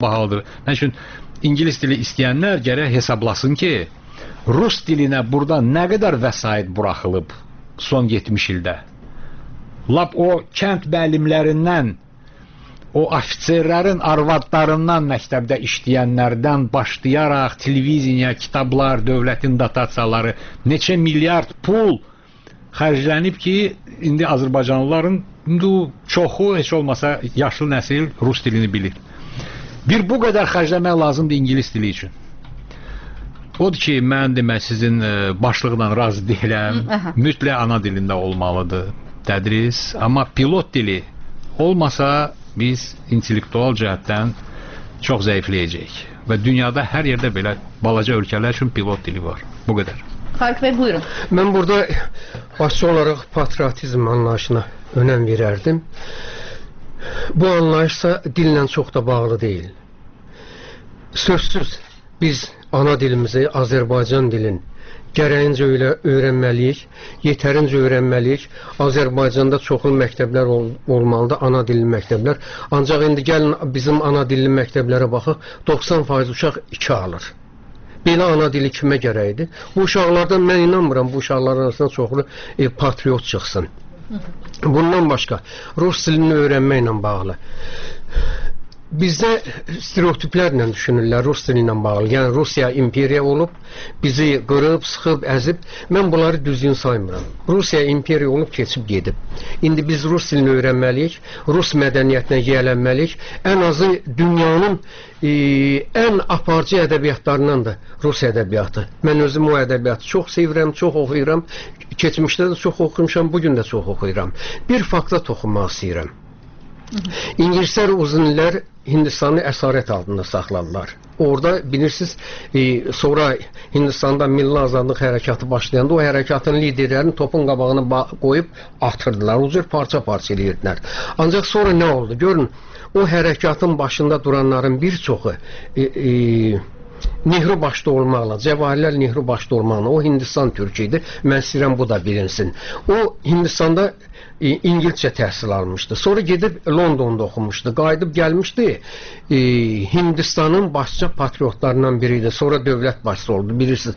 bahalıdır. Mən üçün İngilis dili istəyənlər gərək hesablasın ki, Rus dilinə burada nə qədər vəsait buraxılıb son 70 ildə. Lap o kənd müəllimlərindən, o ofitserlərin arvadlarından məktəbdə işləyənlərdən başlayaraq televiziya, kitablar, dövlətin dotasiyaları, neçə milyard pul xərclənib ki, indi Azərbaycanlıların çoxu, heç olmasa yaşlı nəsil Rus dilini bilir. Bir bu qədər xərcləmək lazımdır İngilis dili üçün. Odur ki, mən demək sizin başlıqla razı deyiləm. Mütləq ana dilində olmalıdır tədris. Amma pilot dili olmasa biz intellektual cəhətdən çox zəifləyəcəyik. Və dünyada hər yerdə belə balaca ölkələr üçün pilot dili var. Bu qədər. Xarq bəy, buyurun. Mən burada başçı olaraq patriotizm anlayışına önəm verərdim. Bu anlayışsa dillə çox da bağlı deyil. Sözsüz biz ana dilimizi, Azərbaycan dilin gərəyincə öyrənməliyik, yetərincə öyrənməliyik. Azərbaycanda çoxlu məktəblər olmalıdır, ana dilli məktəblər. Ancaq indi gəlin bizim ana dilli məktəblərə baxaq, 90% uşaq 2 alır. Belə ana dili kimə gərəkdir? Bu uşaqlardan mən inanmıram, bu uşaqların arasında çoxlu patriot çıxsın. Bundan başqa, Rus dilini öyrənməklə bağlı. Bizdə stereotiplərlə düşünürlər Rus dili ilə bağlı. Yəni Rusiya imperiya olub, bizi qırıb, sıxıb, əzib. Mən bunları düzgün saymıram. Rusiya imperiya olub, keçib gedib. İndi biz Rus dilini öyrənməliyik, Rus mədəniyyətinə yiyələnməliyik. Ən azı dünyanın ən aparıcı ədəbiyyatlarından da Rus ədəbiyyatı. Mən özüm o ədəbiyyatı çox sevirəm, çox oxuyuram. Keçmişdə də çox oxumuşam, bugün də çox oxuyuram. Bir fakta toxunmaq istəyirəm. İngilislər uzun illər Hindistanı əsarət altında saxladılar. Orada bilirsiniz, sonra Hindistanda milli azadlıq hərəkatı başlayanda o hərəkatın liderlərini topun qabağına qoyub atırdılar. O cür parça-parça edirdilər. Ancaq sonra nə oldu? Görün, o hərəkatın başında duranların bir çoxu Nehru başda olmaqla, Cəvahirlər Nehru başda olmaqla, o Hindistan türkü idi. Mən istəyirəm bu da bilinsin. O Hindistanda İngilizcə təhsil almışdı. Sonra gedib Londonda oxumuşdu. Qayıdıb gəlmişdi. Hindistanın başlıca patriotlarından biri idi. Sonra dövlət başçısı oldu, bilirsiniz.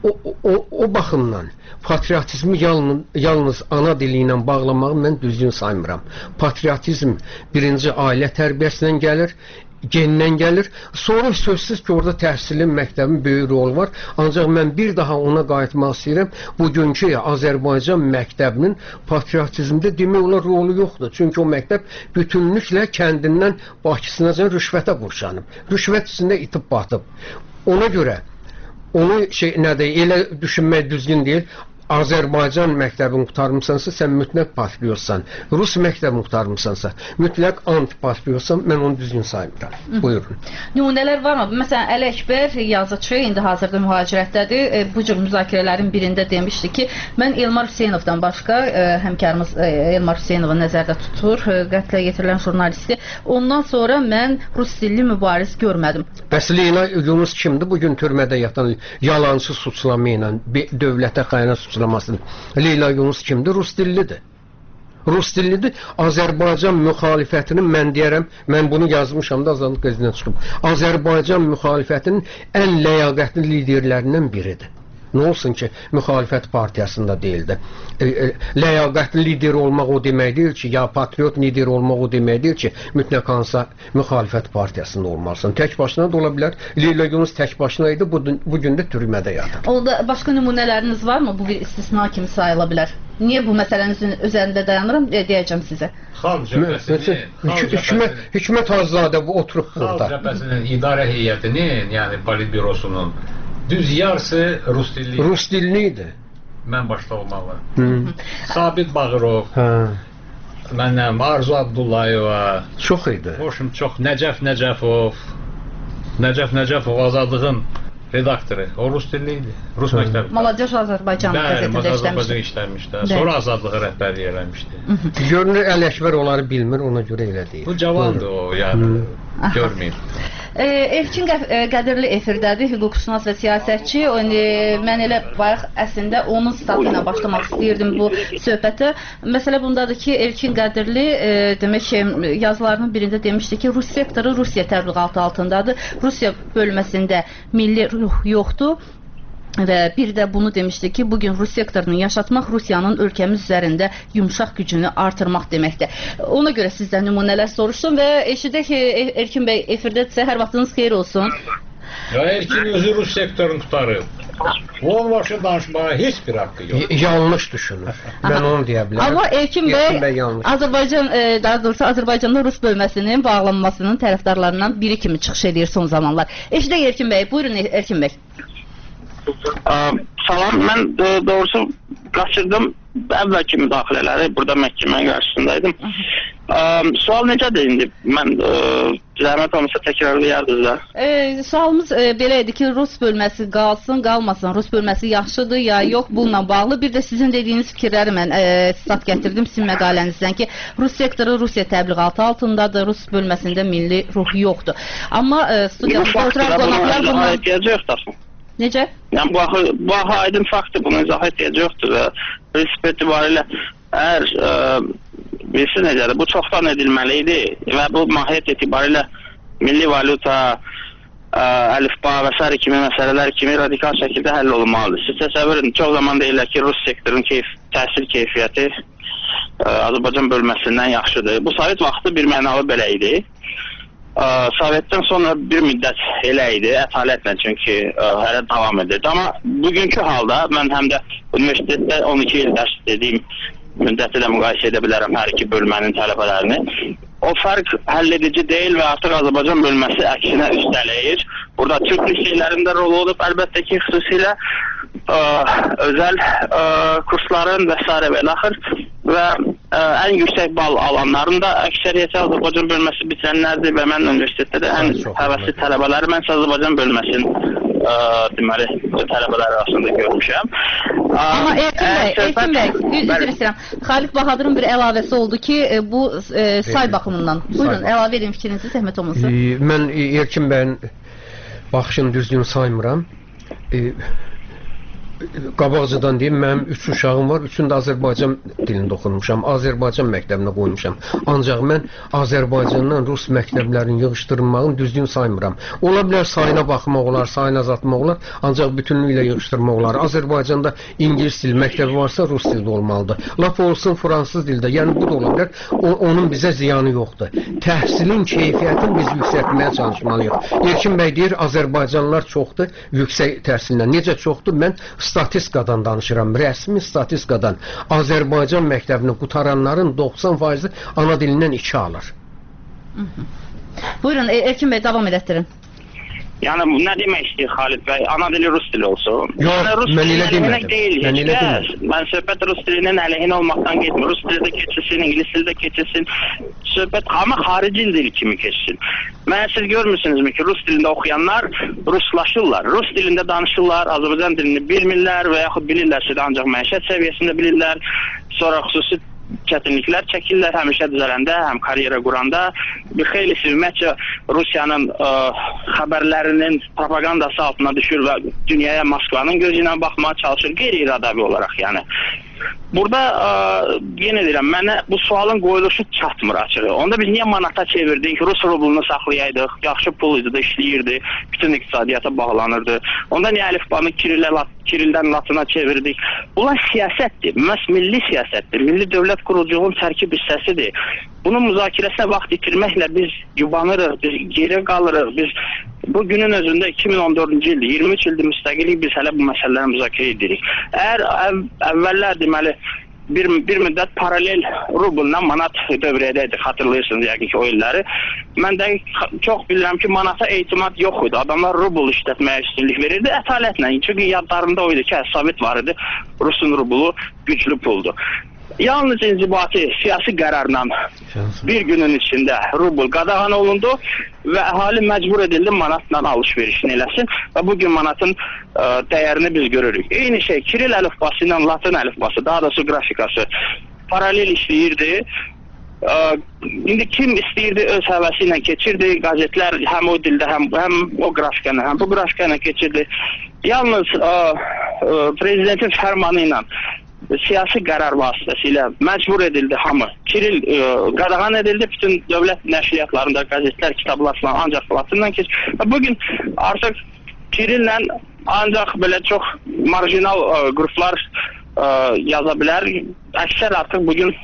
O baxımdan patriotizmi yalnız ana dili ilə bağlamağı mən düzgün saymıram. Patriotizm birinci ailə tərbiyəsindən gəlir, gendən gəlir. Sonra sözsüz ki, orada təhsilin, məktəbin böyük rolu var. Ancaq mən bir daha ona qayıtmaq istəyirəm. Bugünkü Azərbaycan məktəbinin patriotizmdə demək olar rolu yoxdur. Çünki o məktəb bütünlüklə kəndindən Bakısınacan rüşvətə qurşanıb. Rüşvət içində itib batıb. Ona görə onu elə düşünmək düzgün deyil. Azərbaycan məktəbini qutarmısansa, sən mütləq patriotsan. Rus məktəbini qutarmısansa, mütləq antipatriotsan, mən onu düzgün saymıram. Buyurun. Nümunələr varmı? Məsələn, Əli Əkbər yazıçı, indi hazırda mühacirətdədir. Bu cür müzakirələrin birində demişdi ki, mən Elmar Hüseynovdan başqa, həmkarımız Elmar Hüseynovu nəzərdə tutur, qətlə yetirilən jurnalisti. Ondan sonra mən rus dilli mübariz görmədim. Bəs Leyla Yunus kimdir? Bugün türmədə yatan yalancı suçlama ilə dövlətə xəyanət suçlamasıdır. Leyla Yunus kimdir? Rus dillidir. Rus dillidir. Azərbaycan müxalifətinin, mən deyərəm, mən bunu yazmışam da Azadlıq qəzetində çıxıb. Azərbaycan müxalifətinin ən ləyaqətli liderlərindən biridir. Nə olsun ki, müxalifət partiyasında deyildi. Ləyaqətli lider olmaq o demək deyil ki, ya patriot lider olmaq o demək deyil ki, mütləq hansısa müxalifət partiyasında olmalısın. Tək başına da ola bilər. Leyla Yunus tək başına idi, bugün də türmədə yatır. Orada başqa nümunələriniz varmı? Bu bir istisna kimi sayıla bilər. Niyə bu məsələnin üzərində dayanıram? Deyəcəm sizə. Xalq cəbhəsinin, Hikmət Hacızadə oturub burada. Xalq cəbhəsinin idarə heyətinin, yəni politbürosunun düz yarısı Rus dilli. Rus dilli Mən başda olmalı. Sabit Bağırov, məndən Arzu Abdullayeva, çox idi. Hoşum çox, Nəcəf Nəcəfov Azadlığın redaktoru. O Rus dilli idi. Rus məktəbi. Maladeş Azərbaycan qəzetində işləmişdi. İşləmişdi. Sonra Azadlığı rəhbərlik eləmişdi. Görünür Əli Əkbər onları bilmir, ona görə elə deyil. Bu cavandır o, yəni görməyib. Elçin Qədirli efirdədir, hüquqşünas və siyasətçi. Mən elə bayaq əslində onun statı ilə başlamaq istəyirdim bu söhbətə. Məsələ bundadır ki, Elçin Qədirli demək ki, yazılarının birində demişdi ki, Rus sektoru Rusiya təbliğatı altındadır. Rusiya bölməsində milli ruh yoxdur. Və bir də bunu demişdi ki, bugün Rus sektorunu yaşatmaq Rusiyanın ölkəmiz üzərində yumşaq gücünü artırmaq deməkdir. Ona görə sizdən nümunələr soruşdum və eşidək ki, Erkin bəy efirdədirsə, hər vaxtınız xeyir olsun. Ya Erkin özü Rus sektorunu tutarıb. Onun başı danışmağa heç bir haqqı yox. Yanlış düşünür. Mən onu deyə bilərəm. Amma Erkin bəy Azərbaycan, daha doğrusu Azərbaycanda Rus bölməsinin bağlanmasının tərəfdarlarından biri kimi çıxış edir son zamanlar. Eşidək Erkin bəy, buyurun Erkin bəy. Salam, mən doğrusu qaçırdım əvvəlki müdaxilələri, burada məhkəmənin qarşısındaydım. Sual necədir indi? Mən zəhmət olmasa təkrarlayardınız da. Sualımız belə idi ki, Rus bölməsi qalsın, qalmasın, Rus bölməsi yaxşıdır ya yox, bununla bağlı. Bir də sizin dediyiniz fikirləri mən stat gətirdim sizin məqalənizdən ki, Rus sektoru Rusiya təbliğatı altındadır, Rus bölməsində milli ruh yoxdur. Amma studiyamızda oturan qonaqlar bunlar... Necə? Yəni, bu axı aydın faktdır, bunu izah ehtiyacı yoxdur və prinsip etibarilə əgər birisi necədir, bu çoxdan edilməli idi və bu mahiyyət etibarilə milli valyuta, əlifba və s. kimi məsələlər kimi radikal şəkildə həll olunmalıdır. Siz təsəvvür edin, çox zaman deyirlər ki, Rus sektorun təhsil keyfiyyəti Azərbaycan bölməsindən yaxşıdır. Bu Sovet vaxtı bir mənalı belə idi. Sovetdən sonra bir müddət elə idi, ətalətlə çünki hələ davam edirdi. Amma bugünkü halda mən həm də universitetdə 12 il dərs dediyim müddəti də müqayisə edə bilərəm hər iki bölmənin tələbələrini. O fərq həll edici deyil və artıq Azərbaycan bölməsi əksinə üstələyir. Burada Türk liseylərində rol olub, əlbəttə ki, xüsusilə özəl kursların və s. və ilaxır və ən yüksək bal alanların da əksəriyyəti Azərbaycan bölməsi bitirənlərdir və mən universitetdə də ən həvəsli tələbələri mən Azərbaycan bölməsinin deməli tələbələr arasında görmüşəm. Amma Erkin bəy, üzr istəyirəm. Xalid Bahadırın bir əlavəsi oldu ki, bu say baxımından. Buyurun, əlavə edin fikrinizi, zəhmət olmasın. Mən Erkin bəyin baxışını düzgün saymıram. Qabaqcadan deyim, mənim 3 uşağım var, 3-ünü də Azərbaycan dilində oxunmuşam, Azərbaycan məktəbinə qoymuşam. Ancaq mən Azərbaycandan Rus məktəblərinin yığışdırılmağını düzgün saymıram. Ola bilər sayına baxmaq olar, sayına azaltmaq olar, ancaq bütünlüklə yığışdırmaq olar. Azərbaycanda İngilis dili məktəbi varsa Rus dildə olmalıdır. Lap olsun fransız dildə, yəni bu da ola bilər, onun bizə ziyanı yoxdur. Təhsilin keyfiyyətini biz yüksəltməyə çalışmalıyıq. Erkin bəy deyir, Azərbaycanlılar çoxdur, yüksək təhsillə. Necə çoxdur? Mən statistikadan danışıram, rəsmi statistikadan. Azərbaycan məktəbini qutaranların 90%-i ana dilindən 2 alır. Buyurun, Erkin bəy, davam edətdirin. Yəni, nə demək istəyir Xalid bəy? Ana dili Rus dili olsun. Yox, mən elə demədim. Mən söhbət Rus dilinin əleyhinə olmaqdan getmir. Rus dili də keçilsin, İngilis dili də keçilsin. Söhbət amma xarici dil kimi keçsin. Mən siz görmürsünüzmü ki, Rus dilində oxuyanlar ruslaşırlar. Rus dilində danışırlar, Azərbaycan dilini bilmirlər və yaxud bilirlərsə də ancaq məişət səviyyəsində bilirlər. Sonra xüsusi çətinliklər çəkirlər həmişə düzələndə, həm karyera quranda. Bir xeylisi ümumiyyətcə Rusiyanın xəbərlərinin propagandası altına düşür və dünyaya Moskvanın gözü ilə baxmağa çalışır, qeyri-iradavi olaraq yəni. Burada yenə deyirəm, mənə bu sualın qoyuluşu çatmır açığı. Onda biz niyə manata çevirdik, Rus rublunu saxlayaydıq, yaxşı pul idi də işləyirdi, bütün iqtisadiyyata bağlanırdı. Onda niyə əlifbanı Kirildən Latına çevirdik? Bunlar siyasətdir, məhz milli siyasətdir, milli dövlət quruculuğun tərkib hissəsidir. Bunun müzakirəsinə vaxt itirməklə biz yubanırıq, biz geri qalırıq, biz bu günün özündə 2014-cü ildir, 23 ildir müstəqillik biz hələ bu məsələləri müzakirə edirik. Əgər əvvəllər deməli bir müddət paralel rublla manat dövriyədəydi, xatırlayırsınız yəqin ki o illəri. Mən də çox bilirəm ki, manata etimad yox idi. Adamlar rubl işlətməyə üstünlük verirdi ətalətlə. Çünki yadlarında o idi ki, Sovet var idi, Rusun rublu güclü puldur. Yalnız inzibati siyasi qərarla bir günün içində rubl qadağan olundu və əhali məcbur edildi manatla alış-verişini eləsin və bugün manatın dəyərini biz görürük. Eyni şey Kiril əlifbası ilə Latın əlifbası, daha doğrusu qrafikası paralel işləyirdi. indi kim istəyirdi öz həvəsi ilə keçirdi, qəzetlər həm o dildə, həm o qrafikana, həm bu qrafikana keçirdi. Yalnız prezidentin fərmanı ilə siyasi qərar vasitəsilə məcbur edildi hamı. Kiril qadağan edildi, bütün dövlət nəşriyyatlarında qəzetlər, kitablar falan ancaq Latinlə keçir. Bugün artıq Kirillə ancaq belə çox marjinal qruplar yaza bilər. Əksər artıq bugün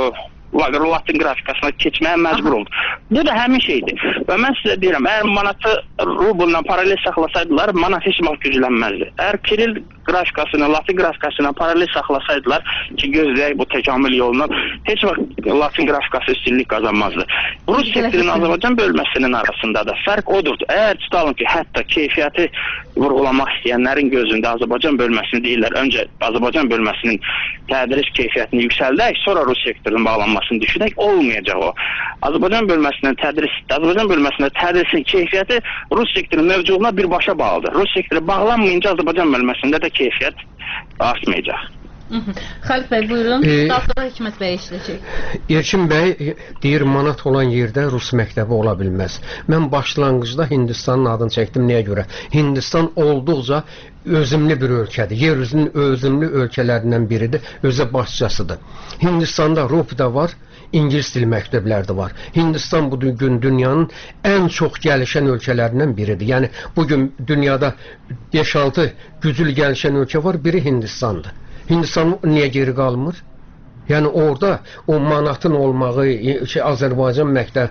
Latin qrafikasına keçməyə məcbur oldu. Bu da həmin şeydir. Və mən sizə deyirəm, əgər manatı rublla paralel saxlasaydılar, manat heç vaxt güclənməzdi. Əgər Kiril qrafikasını, Latin qrafikasına paralel saxlasaydılar ki, gözləyək bu təkamül yolundan, heç vaxt Latin qrafikası üstünlük qazanmazdı. Rus sektorinin Azərbaycan bölməsinin arasında da fərq odur. Əgər tutalım ki, hətta keyfiyyəti vurğulamaq istəyənlərin gözündə Azərbaycan bölməsini deyirlər, öncə Azərbaycan bölməsinin tədris keyfiyyətini yüksəldək, sonra Rus sektorunun bağlanmasını düşünək, olmayacaq o. Azərbaycan bölməsində tədrisin keyfiyyəti Rus sektorunun mövcudluğuna birbaşa bağlıdır. Rus sektoru bağlanmayınca Azərbaycan bölməsində də keyfiyyət artmayacaq. Xəlif bəy, buyurun. Daha sonra Hikmət bəy işləyəcək. Erkin bəy deyir, manat olan yerdə Rus məktəbi ola bilməz. Mən başlanğıcda Hindistanın adını çəkdim. Nəyə görə? Hindistan olduqca özümlü bir ölkədir. Yer üzünün özümlü ölkələrindən biridir. Özə başçasıdır. Hindistanda RUP-da var, İngilis dil məktəbləri də var. Hindistan bu gün dünyanın ən çox gəlişən ölkələrindən biridir. Yəni, bugün dünyada 5-6 güclü gəlişən ölkə var, biri Hindistandır. Hindistan niyə geri qalmır? Yəni orada o manatın olmağı, Azərbaycan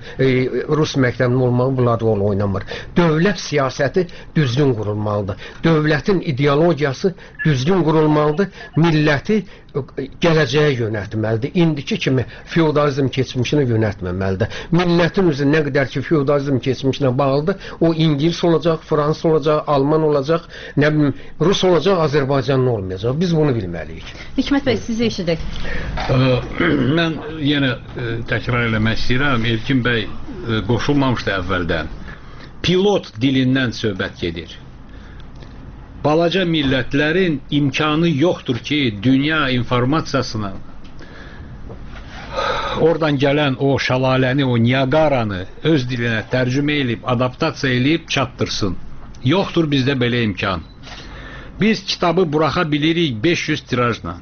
Rus məktəbinin olmağı bunlar rol oynamır. Dövlət siyasəti düzgün qurulmalıdır. Dövlətin ideologiyası düzgün qurulmalıdır. Milləti gələcəyə yönəltməlidir. İndiki kimi feodalizm keçmişinə yönəltməməlidir. Millətin üzü nə qədər ki feodalizm keçmişinə bağlıdır, o İngilis olacaq, Fransız olacaq, Alman olacaq, nə bilim, Rus olacaq, Azərbaycanlı olmayacaq. Biz bunu bilməliyik. Hikmət bəy, sizi eşidək. Mən yenə təkrar eləmək istəyirəm. Erkin bəy qoşulmamışdı əvvəldən. Pilot dilindən söhbət gedir. Balaca millətlərin imkanı yoxdur ki, dünya informasiyasını, oradan gələn o şəlaləni, o Niagaranı öz dilinə tərcümə edib, adaptasiya edib çatdırsın. Yoxdur bizdə belə imkan. Biz kitabı buraxa bilirik 500 tirajla.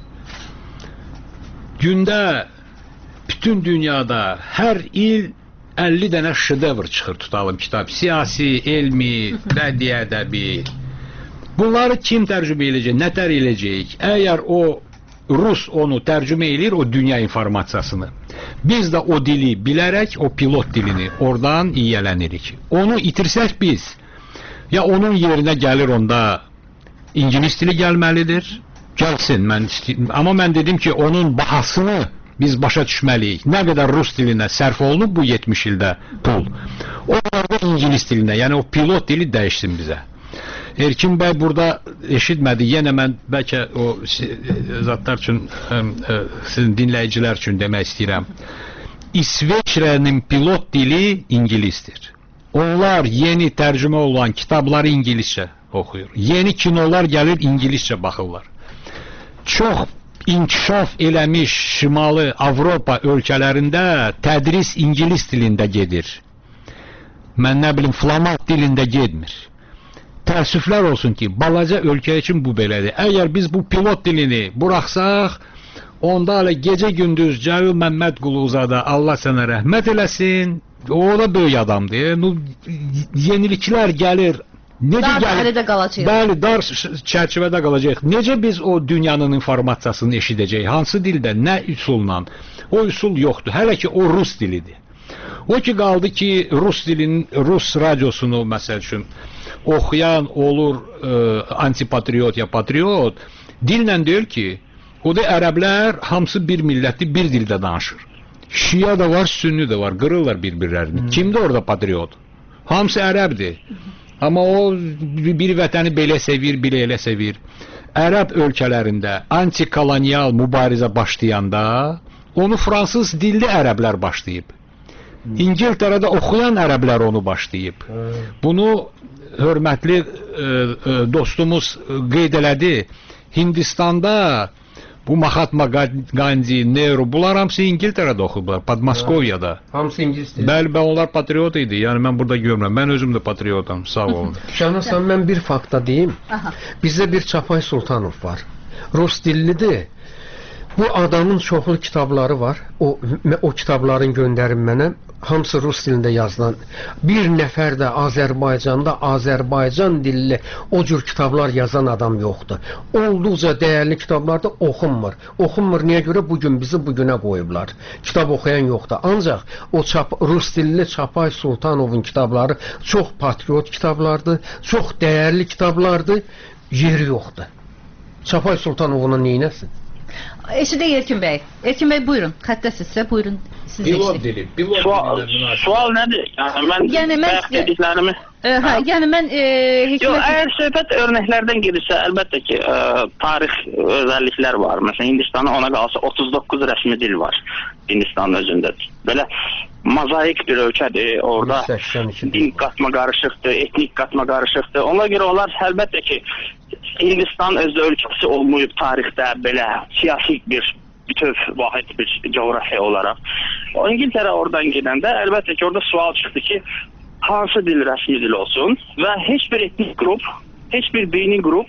Gündə bütün dünyada hər il 50 dənə şedevr çıxır, tutalım kitab. Siyasi, elmi, bədii ədəbi. Bunları kim tərcümə edəcək, nətər edəcək? Əgər o Rus onu tərcümə edir, o dünya informasiyasını. Biz də o dili bilərək, o pilot dilini oradan yiyələnirik. Onu itirsək biz, ya onun yerinə gəlir onda İngilis dili gəlməlidir, gəlsin. Amma mən dedim ki, onun bahasını biz başa düşməliyik. Nə qədər Rus dilinə sərf olunub bu 70 ildə pul. Onlarda İngilis dilinə, yəni o pilot dili dəyişsin bizə. Erkin bəy burada eşitmədi. Yenə mən bəlkə o zatlar üçün, sizin dinləyicilər üçün demək istəyirəm. İsveçrənin pilot dili İngilisdir. Onlar yeni tərcümə olan kitabları İngiliscə oxuyur. Yeni kinolar gəlir, İngiliscə baxırlar. Çox inkişaf eləmiş Şimali Avropa ölkələrində tədris İngilis dilində gedir. Mən nə bilim, flamand dilində gedmir. Təəssüflər olsun ki, balaca ölkə üçün bu belədir. Əgər biz bu pilot dilini buraxsaq, onda hələ gecə-gündüz Cəlil Məmmədquluzadə, Allah sənə rəhmət eləsin, o da böyük adamdır. Yeniliklər gəlir. Dar qalacaq. Bəli, dar çərçivədə qalacaq. Necə biz o dünyanın informasiyasını eşidəcəyik? Hansı dildə, nə üsulla? O üsul yoxdur. Hələ ki o Rus dilidir. O ki qaldı ki Rus radiosunu məsəl üçün oxuyan olur antipatriot ya patriot, dillə deyir ki, o da ərəblər hamısı bir millətli, bir dildə danışır. Şia da var, sünni də var, qırırlar bir-birlərini. Kimdir orada patriot? Hamısı ərəbdir. Amma o bir vətəni belə sevir, belə elə sevir. Ərəb ölkələrində antikolonial mübarizə başlayanda onu fransız dilli ərəblər başlayıb. İngiltərədə oxuyan ərəblər onu başlayıb. Bunu hörmətli dostumuz qeyd elədi. Hindistanda Bu Mahatma Gandhi, Nehru, bunlar hamısı İngiltərədə oxublar, Podmoskoviyada. Hamısı ingilis dili. Bəli, onlar patriot idi. Yəni mən burada görmürəm. Mən özüm də patriotam. Sağ olun. Şahnasan, mən bir fakta deyim. Bizdə bir Çapay Sultanov var. Rus dillidir. Bu adamın çoxlu kitabları var. O kitabların göndərin mənə. Hamısı rus dilində yazılan. Bir nəfər də Azərbaycanda Azərbaycan dilli o cür kitablar yazan adam yoxdur. Olduqca dəyərli kitablar da oxunmur. Oxunmur niyə görə? Bugün bizi bugünə qoyublar. Kitab oxuyan yoxdur. Ancaq o rus dilli Çapay Sultanovun kitabları çox patriot kitablardır, çox dəyərli kitablardır. Yeri yoxdur. Çapay Sultanovuna neynəsin? Eşidə Erkin bəy. Erkin bəy buyurun. Xəttəsizsə buyurun. Pilot dili. Sual nədir? Yəni mən dediklərimi yəni mən Yox, əgər söhbət örnəklərdən gedirsə, əlbəttə ki, tarix özəlliklər var. Məsələn, Hindistanda ona qalsa 39 rəsmi dil var Hindistanın özündə. Belə mozaik bir ölkədir. Orada din qatma qarışıqdır, etnik qatma qarışıqdır. Ona görə onlar əlbəttə ki, Hindistan özdə ölkəsi olmayıb tarixdə belə siyasi bir bütöv vahid bir coğrafiya olaraq. İngiltərə oradan gedəndə əlbəttə ki, orada sual çıxdı ki, hansı dil rəsmi dil olsun və heç bir etnik qrup, heç bir dini qrup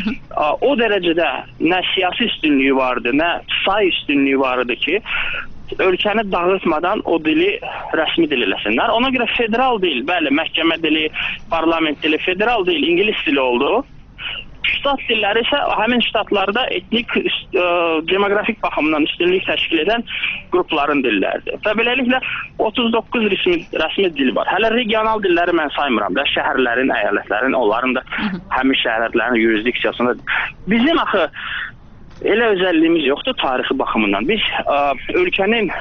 o dərəcədə nə siyasi üstünlüyü vardı, nə say üstünlüyü vardı ki, ölkəni dağıtmadan o dili rəsmi dil eləsinlər. Ona görə federal dil, bəli, məhkəmə dili, parlament dili, federal dil, ingilis dili oldu. Ştat dilləri isə həmin ştatlarda etnik, demoqrafik baxımdan üstünlük təşkil edən qrupların dilləridir. Və beləliklə 39 rəsmi dil var. Hələ regional dilləri mən saymıram da, şəhərlərin, əyalətlərin, onların da həmin şəhərlərin yurisdiksiyasında. Bizim axı elə özəlliyimiz yoxdur tarixi baxımından. Biz ölkənin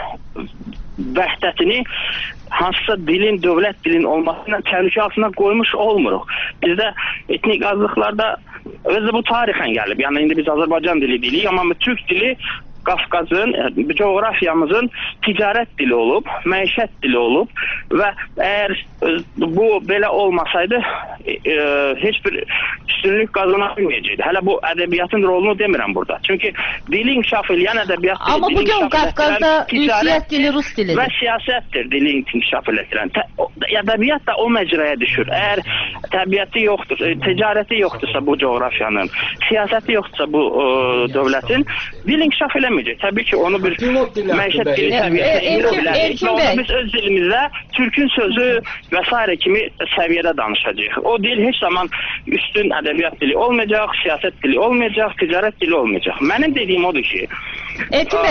vəhdətini hansısa dilin, dövlət dilin olmasıyla təhlükə altına qoymuş olmuruq. Bizdə etnik azlıqlarda özü bu tarixən gəlib. Yəni indi biz Azərbaycan dili deyirik, amma Türk dili Qafqazın, coğrafiyamızın ticarət dili olub, məişət dili olub və əgər bu belə olmasaydı heç bir üstünlük qazana bilməyəcəkdi. Hələ bu ədəbiyyatın rolunu demirəm burada. Çünki dili inkişaf edən ədəbiyyat amma bugün Qafqazda ünsiyyət dili rus dilidir. Və siyasətdir dili inkişaf edən. Ədəbiyyat da o məcraya düşür. Əgər təbiəti yoxdur, ticarəti yoxdursa bu coğrafiyanın, siyasəti yoxdursa bu dövlətin, dil inkişaf eləməyəcək. Təbii ki, onu bir məişət dili səviyyəsində indirə bilərik. Biz öz dilimizdə Türkün sözü və s. kimi səviyyədə danışacağıq. O dil heç zaman üstün ədəbiyyat dili olmayacaq, siyasət dili olmayacaq, ticarət dili olmayacaq. Mənim dediyim odur ki, Erkin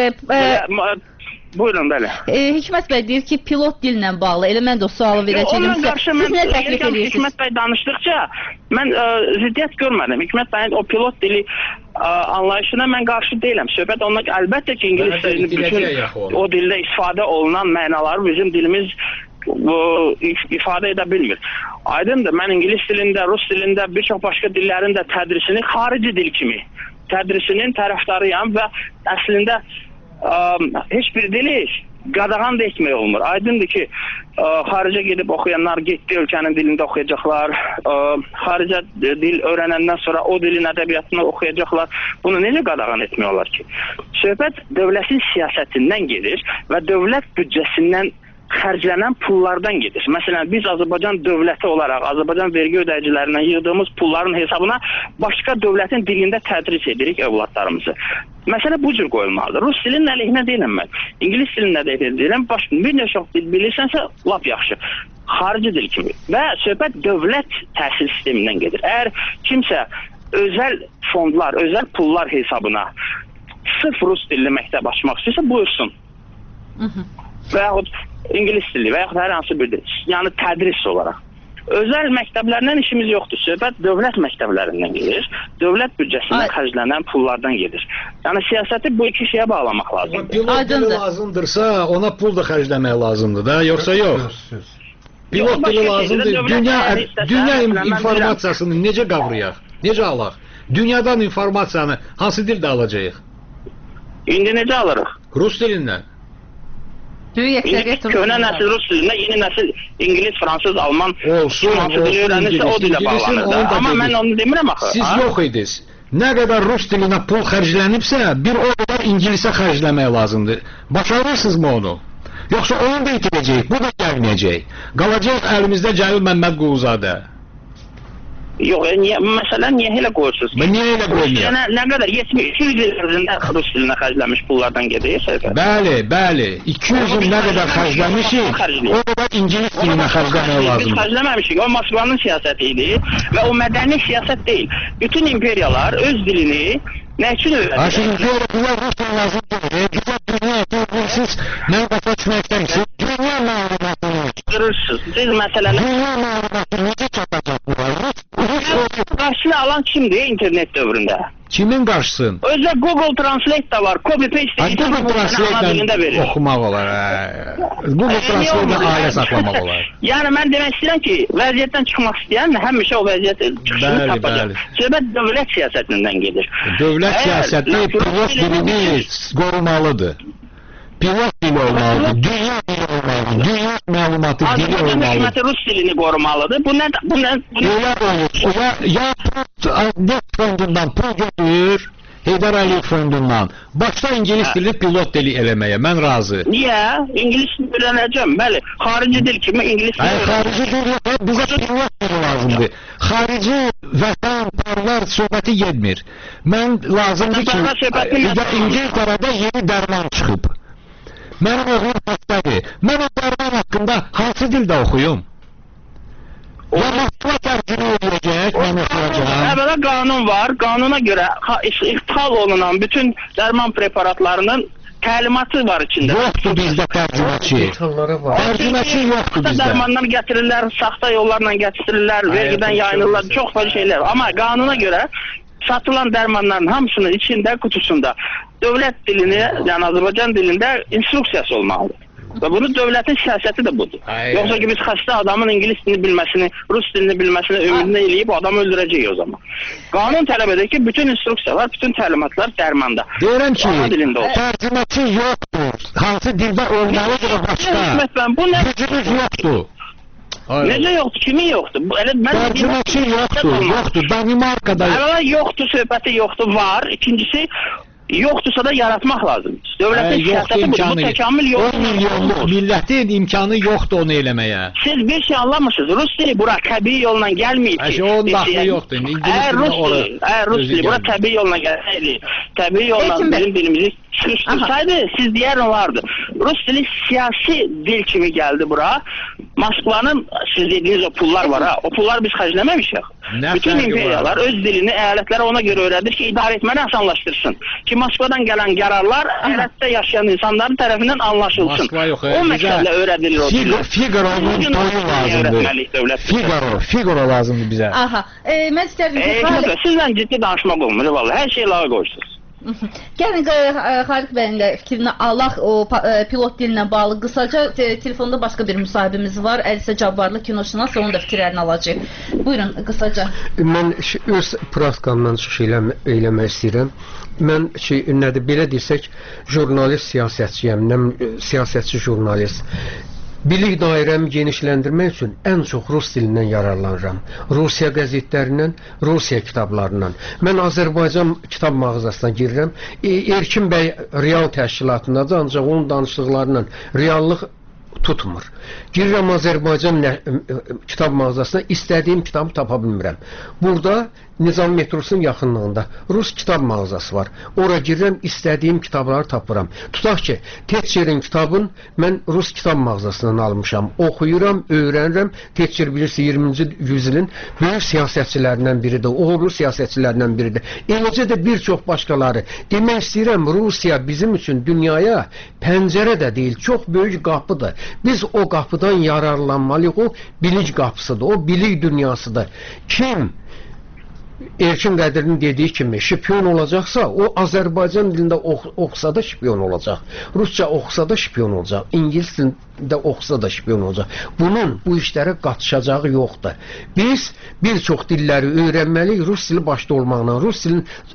bəy, buyurun, bəli. Hikmət bəy deyir ki, pilot dillə bağlı. Elə mən də o sualı verəcəyim. Siz nə təklif edirsiniz? Hikmət bəy danışdıqca mən ziddiyyət görmədim. Hikmət bəyin o pilot dili anlayışına mən qarşı deyiləm. Söhbət ondan ki, əlbəttə ki, ingilis dilinin bütün o dildə istifadə olunan mənaları bizim dilimiz ifadə edə bilmir. Aydındır, mən ingilis dilində, rus dilində, bir çox başqa dillərin də tədrisini xarici dil kimi tədrisinin tərəfdarıyam və əslində heç bir dili qadağan da etmək olmur. Aydındır ki, xaricə gedib oxuyanlar getdi ölkənin dilində oxuyacaqlar, xaricə dil öyrənəndən sonra o dilin ədəbiyyatını oxuyacaqlar. Bunu necə qadağan etmək olar ki? Söhbət dövlətin siyasətindən gedir və dövlət büdcəsindən xərclənən pullardan gedir. Məsələn, biz Azərbaycan dövləti olaraq, Azərbaycan vergi ödəyicilərindən yığdığımız pulların hesabına başqa dövlətin dilində tədris edirik övladlarımızı. Məsələ bu cür qoyulmalıdır. Rus dilinin əleyhinə deyiləm mən. İngilis dilinin əleyhinə deyiləm. Bir nə çox dil bilirsənsə, lap yaxşı. Xarici dil kimi. Və söhbət dövlət təhsil sistemindən gedir. Əgər kimsə özəl fondlar, özəl pullar hesabına sırf rus dilli məktəb açmaq istəyirsə, buyursun. Və yaxud ingilis dili və yaxud hər hansı bir dil. Yəni tədris olaraq. Özəl məktəblərdən işimiz yoxdur. Söhbət dövlət məktəblərindən gedir. Dövlət büdcəsindən xərclənən pullardan gedir. Yəni siyasəti bu iki şeyə bağlamaq lazımdır. Pilot dili lazımdırsa, ona pul da xərcləmək lazımdır da, yoxsa yox? Pilot dili lazımdır. Dünya informasiyasını necə qavrayaq? Necə alaq? Dünyadan informasiyanı hansı dildə alacağıq? İndi necə alırıq? Rus dilindən. Köhnə nəsil rus dilində, yeni nəsil İngilis, Fransız, Alman olsun, dili öyrənirsə o dilə bağlanır. Amma mən onu demirəm axı. Siz yox idiniz. Nə qədər rus dilinə pul xərclənibsə, bir o qədər ingilisə xərcləmək lazımdır. Başarırsınızmı onu? Yoxsa onu da itirəcək, bu da gəlməyəcək. Qalacaq əlimizdə Cəlil Məmmədquluzadə. Yox, məsələn, niyə elə qoyursunuz? Niyə elə qoymuyor? Nə qədər? 200 il ərzində rus dilinə xərcləmiş pullardan gedir, söhbət. Bəli. 200 il nə qədər xərcləmişik, o qədər ingilis dilinə xərcləmək lazımdır. Biz xərcləməmişik, o Moskvanın siyasəti idi və o mədəni siyasət deyil. Bütün imperiyalar öz dilini nə üçün öyrədir? Aşırı imperiyalar Rusya lazım deyil. Güzel dünya, siz nə başa düşməkdənsiniz? Dünya məlumatını qırırsınız. Siz məsələlər... Dünya məlumatını necə çatacaq bunlar? Qarşısını alan kimdir internet dövründə? Kimin qarşısın? Özdə Google Translate da var. Copy paste Google Translate-lə oxumaq olar. Google Translate-lə ailə saxlamaq olar. Yəni mən demək istəyirəm ki, vəziyyətdən çıxmaq istəyən həmişə o vəziyyət çıxışını tapacaq. Söhbət dövlət siyasətindən gedir. Dövlət siyasəti pilot dilini qorumalıdır. Pilot dili olmalıdır, dünya dili olmalıdır, dünya məlumatı dili olmalıdır. Azərbaycan hökuməti rus dilini qorumalıdır. Bu nə? Onlar olur. Ya Net fondundan pul götürür, Heydər Əliyev fondundan. Başda ingilis dili pilot dili eləməyə, mən razı. Niyə? İngilis dili öyrənəcəm, bəli. Xarici dil kimi ingilis dili öyrənəcəm. Xarici dil yox, bizə pilot dili lazımdır. Xarici vətən, parlar söhbəti gedmir. Mən lazımdır ki, İngiltərədə yeni dərman çıxıb. Mənim oğlum xəstədir. Mən o dərman haqqında hansı dildə oxuyum? Ya Moskva tərcümə edəcək, mən oxuyacağım. Əvvəla qanun var. Qanuna görə ixtihal olunan bütün dərman preparatlarının təlimatı var içində. Yoxdur bizdə tərcüməçi. Tərcüməçi yoxdur bizdə. Dərmanlar gətirirlər, saxta yollarla gətirirlər, vergidən yayınırlar, çox fazla şeylər. Amma qanuna görə satılan dərmanların hamısının içində, qutusunda dövlət dilini, yəni Azərbaycan dilində instruksiyası olmalıdır. Və bunu dövlətin siyasəti də budur. Yoxsa ki biz xəstə adamın ingilis dilini bilməsini, rus dilini bilməsini ümidini eləyib o adamı öldürəcəyik o zaman. Qanun tələb edir ki, bütün instruksiyalar, bütün təlimatlar dərmanda. Deyirəm ki, tərcüməçi yoxdur. Hansı dildə olmalıdır o başqa? Gücümüz yoxdur. Necə yoxdur? Kimin yoxdur? Tərcüməçi yoxdur. Danimarkada yoxdur, söhbəti yoxdur, var. İkincisi, yoxdursa da yaratmaq lazımdır. Dövlətin siyasəti bu təkamül yoxdur. 10 milyonluq millətin imkanı yoxdur onu eləməyə. Siz bir şey anlamırsınız. Rus dili bura təbii yolla gəlməyib ki. Onun daxili yoxdur. Əgər Rus dili bura təbii yolla gəlsəydi, təbii yolla bizim dilimizi çıxışdırsaydı, siz deyər olardı. Rus dili siyasi dil kimi gəldi bura. Moskvanın, siz dediyiniz o pullar var ha, o pullar biz xərcləməmişik. Bütün imperiyalar öz dilini əyalətlərə ona görə öyrədir ki, idarə etməni asanlaşdırsın. Ki Moskvadan gələn qərarlar əyalətdə yaşayan insanların tərəfindən anlaşılsın. O məqsədlə öyrədilir o dil. Figaro'nun toyu lazımdır. Figaro lazımdır bizə. Aha. Mən istərdim ki, sizlə ciddi danışmaq olmur, vallahi. Hər şey lağa qoyursunuz. Gəlin Xaliq bəyin də fikrini alaq o pilot dilinə bağlı. Qısaca telefonda başqa bir müsahibimiz var. Əlisə Cabbarlı kinoşünas, onun da fikirlərini alacaq. Buyurun, qısaca. Mən öz praskamdan çıxış eləmək istəyirəm. Mən nədir, belə desək, jurnalist siyasətçiyəm, siyasətçi jurnalist. Bilik dairəmi genişləndirmək üçün ən çox rus dilindən yararlanıram. Rusiya qəzetlərindən, Rusiya kitablarından. Mən Azərbaycan kitab mağazasına girirəm. Erkin bəy real təşkilatındadır, ancaq onun danışdıqlarından reallıq tutmur. Girirəm Azərbaycan kitab mağazasına, istədiyim kitabı tapa bilmirəm. Burada Nizam metrosunun yaxınlığında Rus kitab mağazası var. Ora girirəm, istədiyim kitabları tapıram. Tutaq ki, Tetcherin kitabın mən Rus kitab mağazasından almışam. Oxuyuram, öyrənirəm. Tetcher bilirsə 20-ci yüzilin böyük siyasətçilərindən biridir. Uğurlu siyasətçilərindən biridir. Eləcə də bir çox başqaları. Demək istəyirəm, Rusiya bizim üçün dünyaya pəncərə də deyil, çox böyük qapıdır. Biz o qapıdan yararlanmalıyıq. O bilik qapısıdır, o bilik dünyasıdır. Kim Erkin Qədir'in dediyi kimi şpion olacaqsa, o Azərbaycan dilində oxusa da şpion olacaq. Rusça oxusa da şpion olacaq. İngilis dilində oxusa da şpion olacaq. Bunun bu işlərə qatışacağı yoxdur. Biz bir çox dilləri öyrənməliyik, Rus dili başda olmaqla. Rus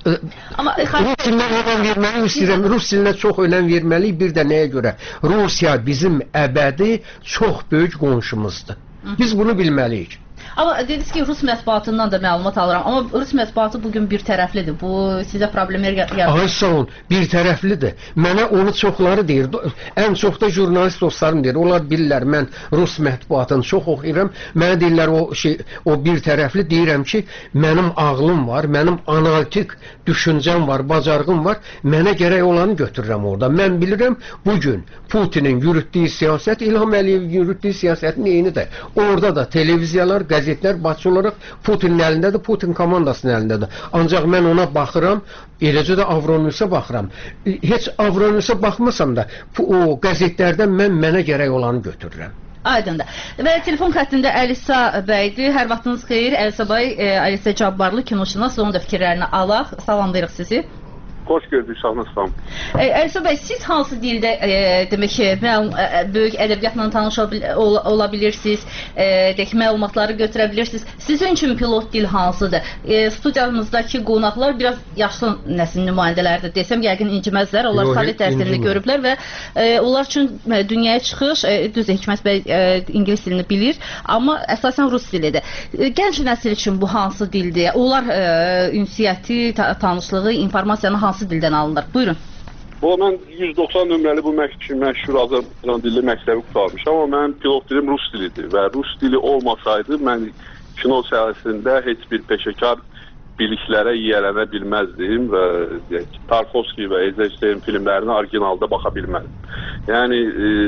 dilinə önəm verməliyik, istəyirəm. Rus dilinə çox önəm verməliyik. Bir də nəyə görə? Rusiya bizim əbədi çox böyük qonşumuzdur. Biz bunu bilməliyik. Amma dediniz ki, Rus mətbuatından da məlumat alıram. Amma Rus mətbuatı bugün bir tərəflidir. Bu sizə problemlər yaradır. Ay sağ olun, bir tərəflidir. Mənə onu çoxları deyir. Ən çox da jurnalist dostlarım deyir. Onlar bilirlər, mən Rus mətbuatını çox oxuyuram. Mənə deyirlər o bir tərəfli. Deyirəm ki, mənim ağlım var, mənim analitik düşüncəm var, bacarığım var. Mənə gərək olanı götürürəm orada. Mən bilirəm, bugün Putinin yürütdüyü siyasət, İlham Əliyevin yürütdüyü siyasətin eynidir. Orada da televiziyalar, qəzetlər başı olaraq Putinin əlindədir, Putin komandasının əlindədir. Ancaq mən ona baxıram, eləcə də Avronewsə baxıram. Heç Avronewsə baxmasam da, o qəzetlərdən mənə gərək olanı götürürəm. Aydındır. Və telefon xəttində Əlisa bəydir. Hər vaxtınız xeyir. Əlisa bəy, Əlisa Cabbarlı kinoşünas, onun da fikirlərini alaq. Salamlayırıq sizi. Xoş gördük, sağ-ol. Əlisa bəy, siz hansı dildə demək ki, böyük ədəbiyyatla tanış ola bilirsiniz, məlumatları götürə bilirsiniz? Sizin üçün pilot dil hansıdır? Studiyamızdakı qonaqlar biraz yaşlı nəsil nümayəndələridir desəm, yəqin inciməzlər. Onlar sovet təhsilini görüblər və onlar üçün dünyaya çıxış, düz Hikmət bəy ingilis dilini bilir, amma əsasən rus dilidir. Gənc nəsil üçün bu hansı dildir? Onlar ünsiyyəti, tanışlığı, informasiyanı hansı dildən alınır? Buyurun. Mən 190 nömrəli bu məşhur Azərbaycan dilli məktəbi qurtarmışam, amma mənim pilot dilim rus dilidir və rus dili olmasaydı mən kino sahəsində heç bir peşəkar biliklərə yiyələnə bilməzdim və Tarkovski və Eisenstein filmlərini orijinalda baxa bilməzdim. Yəni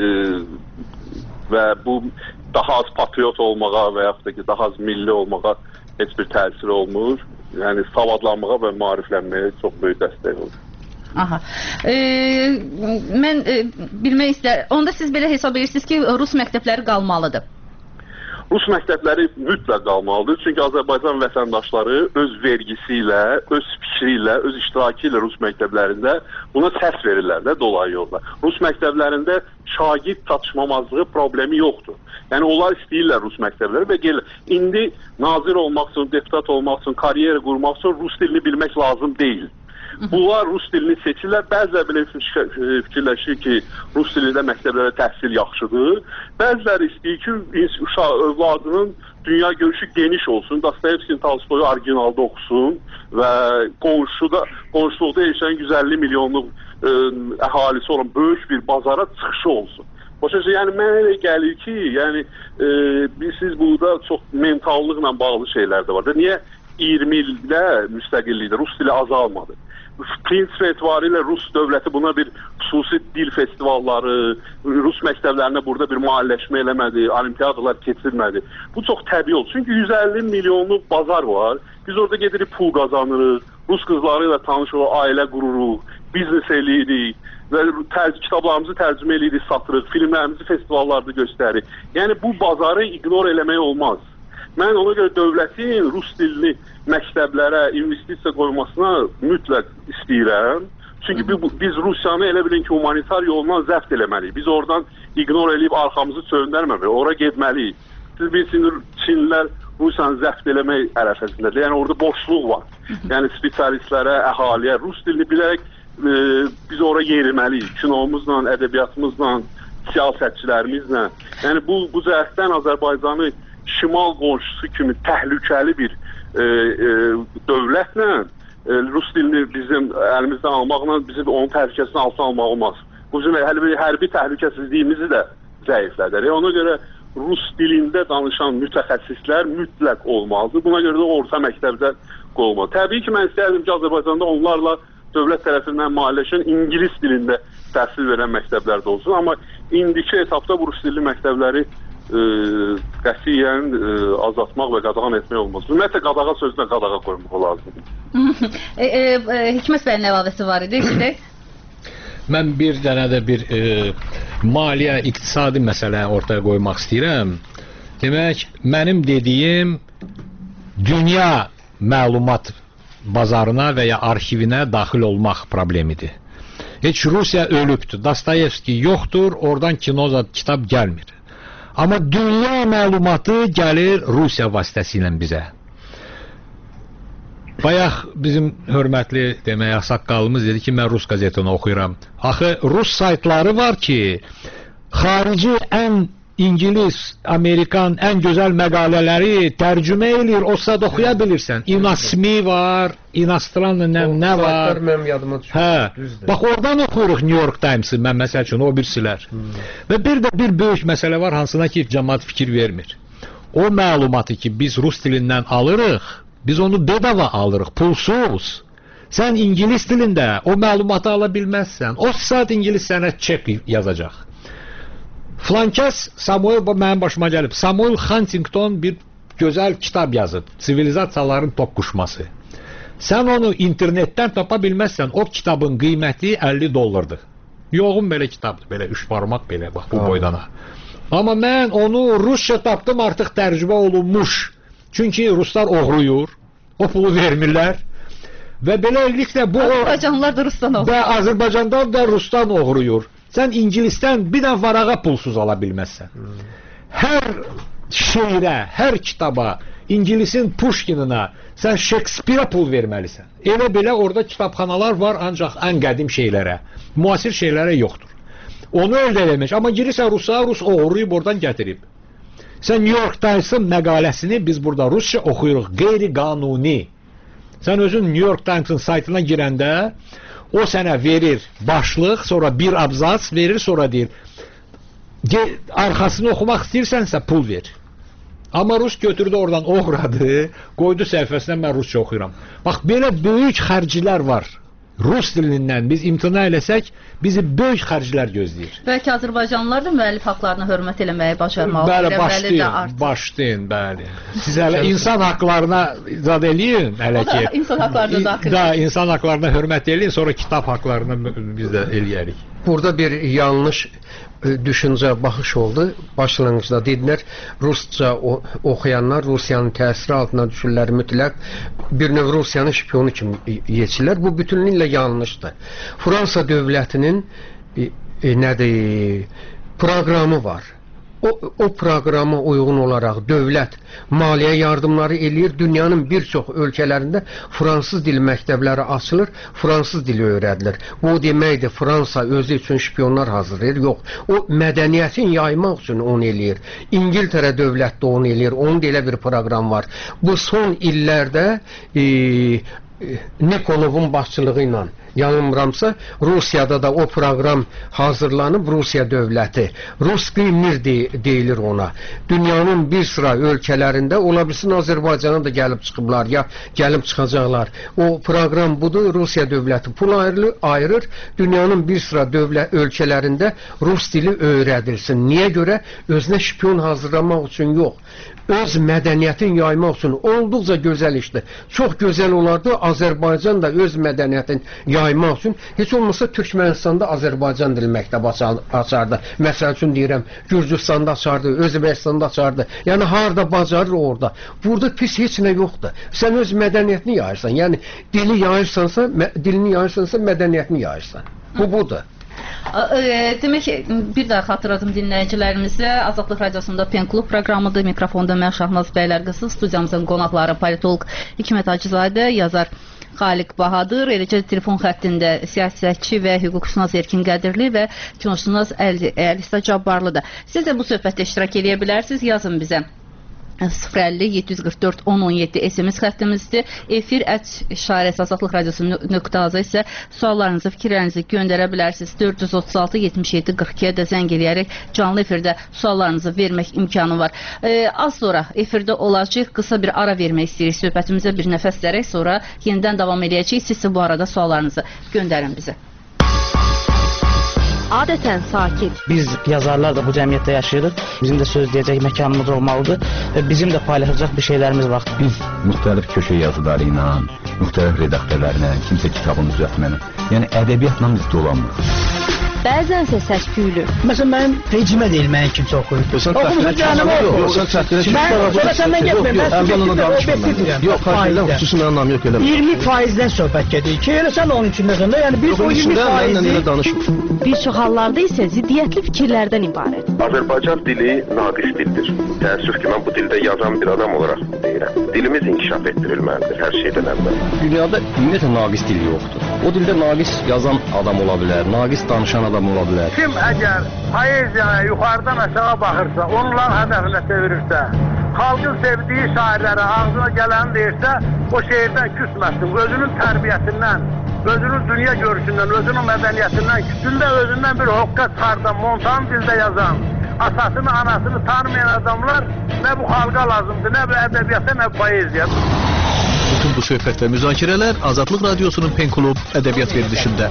və bu daha az patriot olmağa və yaxud da ki, daha az milli olmağa heç bir təsir olmur. Yəni savadlanmağa və maariflənməyə çox böyük dəstək olur. Aha. Mən bilmək istəyirəm. Onda siz belə hesab edirsiniz ki, rus məktəbləri qalmalıdır. Rus məktəbləri mütləq qalmalıdır. Çünki Azərbaycan vətəndaşları öz vergisi ilə, öz fikri ilə, öz iştirakı ilə Rus məktəblərində buna səs verirlər də dolayı yolla. Rus məktəblərində şagird çatışmamazlığı problemi yoxdur. Yəni onlar istəyirlər Rus məktəbləri və indi nazir olmaq üçün, deputat olmaq üçün, karyera qurmaq üçün Rus dilini bilmək lazım deyil. Bunlar Rus dilini seçirlər. Bəziləri belə fikirləşir ki, Rus dilində məktəblərdə təhsil yaxşıdır. Bəziləri istəyir ki, övladının dünya görüşü geniş olsun, Dostoyevskinin Tolstoyu orijinalda oxusun və qonşuluqda yaşayan 150 milyonluq əhalisi olan böyük bir bazara çıxışı olsun. Başa yəni mənə elə gəlir ki, yəni siz burada çox mentallıqla bağlı şeylər də var. Niyə 20 ildə müstəqillikdə Rus dili azalmadı? Prinsip etibarilə Rus dövləti buna bir xüsusi dil festivalları, Rus məktəblərinə burada bir mahalləşmə eləmədi, olimpiyadalar keçirmədi. Bu çox təbii oldu. Çünki 150 milyonluq bazar var. Biz orada gedirik pul qazanırıq, Rus qızları ilə tanış olub, ailə qururuq, biznes eləyirik və kitablarımızı tərcümə eləyirik, satırıq, filmlərimizi festivallarda göstəririk. Yəni bu bazarı ignor eləmək olmaz. Mən ona görə dövlətin Rus dilini məktəblərə investisiya qoymasına mütləq istəyirəm. Çünki biz Rusiyanı elə bilin ki, humanitar yolla zəbt eləməliyik. Biz oradan ignor eləyib arxamızı çöndərməməliyik, ora getməliyik. Siz bilirsiniz, Çinlilər Rusiyanı zəbt eləmək ərəfəsindədir. Yəni orada boşluq var. Yəni spesialistlərə, əhaliyə Rus dilini bilərək biz ora yeriməliyik. Kinomuzla, ədəbiyyatımızla, siyasətçilərimizlə. Yəni bu cəhətdən Azərbaycanı şimal qonşusu kimi təhlükəli bir dövlətlə Rus dilini bizim əlimizdən almaqla bizim onun təhlükəsini altına almaq olmaz. Bu bizim hərbi təhlükəsizliyimizi də zəiflədir. Ona görə Rus dilində danışan mütəxəssislər mütləq olmalıdır. Buna görə də orta məktəbdə qoyulmalı. Təbii ki, mən istəyərdim ki, Azərbaycanda onlarla dövlət tərəfindən maliyyələşən ingilis dilində təhsil verən məktəblər də olsun. Amma indiki etapda bu Rus dilli məktəbləri qətiyyən azaltmaq və qadağan etmək olmaz. Ümumiyyətlə qadağa sözünə qadağa qoymaq lazımdır. Hikmət bəyin əlavəsi var idi. Mən bir dənə də bir maliyyə, iqtisadi məsələ ortaya qoymaq istəyirəm. Demək, mənim dediyim dünya məlumat bazarına və ya arxivinə daxil olmaq problemidir. Heç Rusiya ölübdür, Dostoyevski yoxdur, oradan kitab gəlmir. Amma dünya məlumatı gəlir Rusiya vasitəsilə bizə. Bayaq bizim hörmətli demək, saqqalımız dedi ki, mən Rus qəzetini oxuyuram. Axı, Rus saytları var ki, xarici ən İngilis, Amerikan ən gözəl məqalələri tərcümə eləyir, o saat oxuya bilirsən. İnasmi var, inastranlı nə var. Mənim yadıma düşür. Hə. Bax oradan oxuyuruq New York Times-ı, mən məsəl üçün o birsilər. Və bir də bir böyük məsələ var, hansına ki cəmaət fikir vermir. O məlumatı ki biz rus dilindən alırıq, biz onu bedava alırıq, pulsuz. Sən ingilis dilində o məlumatı ala bilməzsən. O saat ingilis sənə çek yazacaq. Filankəs Samuel, mənim başıma gəlib. Samuel Huntington bir gözəl kitab yazıb. Sivilizasiyaların toqquşması. Sən onu internetdən tapa bilməzsən. O kitabın qiyməti $50. Yoğun belə kitabdır. Belə 3 barmaq belə bax bu boydana. Amma mən onu rusca tapdım, artıq tərcümə olunmuş. Çünki ruslar oğruyur. O pulu vermirlər. Və beləliklə bu Azərbaycanlılar da rusdan oğruyur. Və Azərbaycandan da rusdan oğruyur. Sən ingilisdən bir də varağa pulsuz ala bilməzsən. Hər şeirə, hər kitaba, ingilisin Pushkinina sən Shakespeare-a pul verməlisən. Elə belə orada kitabxanalar var, ancaq ən qədim şeylərə, müasir şeylərə yoxdur. Onu əldə eləmək. Amma girirsən Rusa, Rus oğruyub oradan gətirib. Sən New York Times-ın məqaləsini biz burada rusca oxuyuruq, qeyri-qanuni. Sən özün New York Times-ın saytına girəndə o sənə verir başlıq, sonra bir abzas verir, sonra deyir arxasını oxumaq istəyirsənsə pul ver. Amma rus götürdü oradan oğradı, qoydu səhifəsinə mən rusca oxuyuram. Bax belə böyük xərclər var. Rus dilindən biz imtina eləsək, bizi böyük xərclər gözləyir. Bəlkə Azərbaycanlılar da müəllif haqlarına hörmət eləməyi bacarmalıdır. Bəli, başlayın, bəli. Siz hələ insan haqlarına zad eləyin, hələ ki. İnsan haqlarına daxil. Da, insan haqlarına hörmət eləyin, sonra kitab haqlarına biz də eləyərik. Burada bir yanlış düşüncə, baxış oldu. Başlanğıcda dedilər, rusca oxuyanlar Rusiyanın təsiri altına düşürlər mütləq. Bir növ Rusiyanın şpionu kimi yetişirlər. Bu bütünlüklə yanlışdır. Fransa dövlətinin proqramı var. O proqrama uyğun olaraq dövlət maliyyə yardımları eləyir. Dünyanın bir çox ölkələrində fransız dili məktəbləri açılır, fransız dili öyrədilir. Bu deməkdir, Fransa özü üçün şpionlar hazırlayır. Yox, o mədəniyyətin yaymaq üçün onu eləyir. İngiltərə dövlət də onu eləyir. Onun da elə bir proqram var. Bu son illərdə Nikolovun başçılığı ilə yanılmıramsa, Rusiyada da o proqram hazırlanıb. Rusiya dövləti, Ruski Mir deyilir ona. Dünyanın bir sıra ölkələrində, ola bilsin Azərbaycana da gəlib çıxıblar, ya gəlib çıxacaqlar. O proqram budur, Rusiya dövləti pul ayırır, dünyanın bir sıra ölkələrində Rus dili öyrədilsin. Niyə görə? Özünə şpion hazırlamaq üçün yox. Öz mədəniyyətin yaymaq üçün olduqca gözəl işdir. Çox gözəl olardı, Azərbaycan da öz mədəniyyətin yaymaq üçün, heç olmasa Türkmənistanda Azərbaycan dili məktəbi açardı. Məsəl üçün deyirəm, Gürcüstanda açardı, Özbəkistanda açardı. Yəni harada bacarır orada. Burada pis heç nə yoxdur. Sən öz mədəniyyətini yayırsan. Yəni dilini yayırsansa mədəniyyətini yayırsan. Bu budur. Demək ki, bir daha xatırladım dinləyicilərimizə. Azadlıq Radiosunda Pen Klub proqramıdır. Mikrofonda mən Şahnaz Bəylərqızı, studiyamızın qonaqları politolog Hikmət Hacızadə, yazar Xaliq Bahadır, eləcə telefon xəttində siyasətçi və hüquqşünas Erkin Qədirli və kinoşünas Əlisa Cabbarlıdır. Siz də bu söhbətdə iştirak edə bilərsiniz, yazın bizə. 050-744-1017 SMS xəttimizdir. efir@azadlıqradiosu.az isə suallarınızı, fikirlərinizi göndərə bilərsiniz. 436-77-42-yə də zəng eləyərək canlı efirdə suallarınızı vermək imkanı var. Az sonra efirdə olacaq, qısa bir ara vermək istəyirik. Söhbətimizə bir nəfəs verək, sonra yenidən davam edəcəyik. Siz bu arada suallarınızı göndərin bizə. Adətən sakit. Biz yazarlar da bu cəmiyyətdə yaşayırıq. Bizim də söz deyəcək məkanımız olmalıdır və bizim də paylaşacaq bir şeylərimiz var. Biz müxtəlif köşə yazıları ilə, müxtəlif redaktörlərlə, kimsə kitabını düzəltməklə, yəni ədəbiyyatla biz dolanmırıq. Bəzənsə səs-küylü. Məsələn, mənim rejimə deyil, mənim kimsə oxuyur. Oxumuşun canımı yox. Sən çəkdirə sonra səndən getmir. Mən danışmıram. Yox, xaricdən xüsusi mənim anlamı yox elə. 20%-dən söhbət gedir. Ki, elə sən onun üçün məsələn, yəni biz o 20%-i bir çox hallarda isə ziddiyyətli fikirlərdən ibarət. Azərbaycan dili naqis dildir. Təəssüf ki, mən bu dildə yazan bir adam olaraq deyirəm. Dilimiz inkişaf etdirilməlidir hər şeydən əvvəl. Dünyada ümumiyyətlə naqis dil yoxdur. O dildə naqis yazan adam ola bilər, naqis danışan adam ola bilər. Kim əgər poeziyaya yuxarıdan aşağı baxırsa, onların hədəfinə çevirirsə, xalqın sevdiyi şairlərə ağzına gələni deyirsə, o şeirdən küsməsin. Özünün tərbiyəsindən, özünün dünya görüşündən, özünün mədəniyyətindən, küsündə özündən bir hoqqa çıxardan, montan dildə yazan, atasını, anasını tanımayan adamlar nə bu xalqa lazımdır, nə bu ədəbiyyata, nə bu poeziya. Bütün bu söhbət və müzakirələr Azadlıq Radiosunun Pen Klub ədəbiyyat verilişində.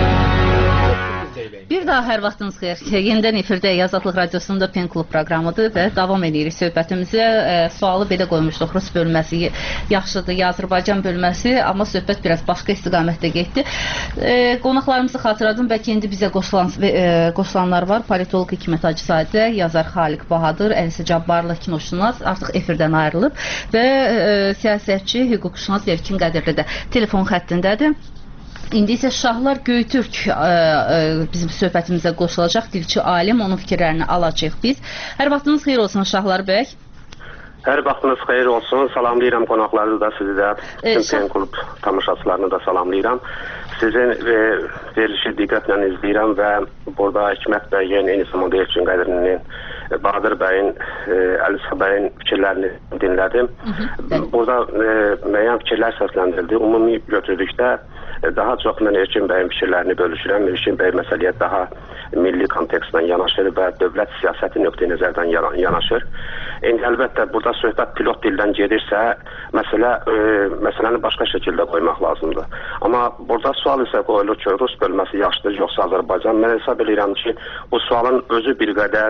Bir daha hər vaxtınız xeyir. Yenidən efirdəyik. Azadlıq Radiosunda Pen Klub proqramıdır və davam edirik söhbətimizə. Sualı belə qoymuşduq. Rus bölməsi yaxşıdır, ya Azərbaycan bölməsi, amma söhbət biraz başqa istiqamətdə getdi. Qonaqlarımızı xatırladım. Bəlkə indi bizə qoşulanlar var. Politolog Hikmət Hacızadə, yazar Xaliq Bahadır, Əlisə Cabbarlı kinoşünas artıq efirdən ayrılıb və siyasətçi, hüquqşünas Elkin Qədirli də telefon xəttindədir. İndi isə Şahlar Göytürk bizim söhbətimizə qoşulacaq, dilçi alim, onun fikirlərini alacaq biz. Hər vaxtınız xeyir olsun Şahlar bəy. Hər vaxtınız xeyir olsun, salamlayıram qonaqları da, sizi də, bütün Pen Klub tamaşaçılarını da salamlayıram. Sizin verilişi diqqətlə izləyirəm və burada Hikmət bəyin, eyni zamanda Elkin Qədirlinin, Bahadır bəyin, Əlisə bəyin fikirlərini dinlədim. Burada müəyyən fikirlər səsləndirildi. Ümumi götürdükdə daha çox mən Elkin bəyin fikirlərini bölüşürəm. Elkin bəy məsələyə daha milli kontekstdən yanaşır və dövlət siyasəti nöqteyi nəzərdən yanaşır. Əlbəttə, burada söhbət pilot dildən gedirsə, məsələni başqa şəkildə qoymaq lazımdır. Amma burada sual isə qoyulur ki, Rus bölməsi yaxşıdır, yoxsa Azərbaycan. Mən hesab edirəm ki, bu sualın özü bir qədər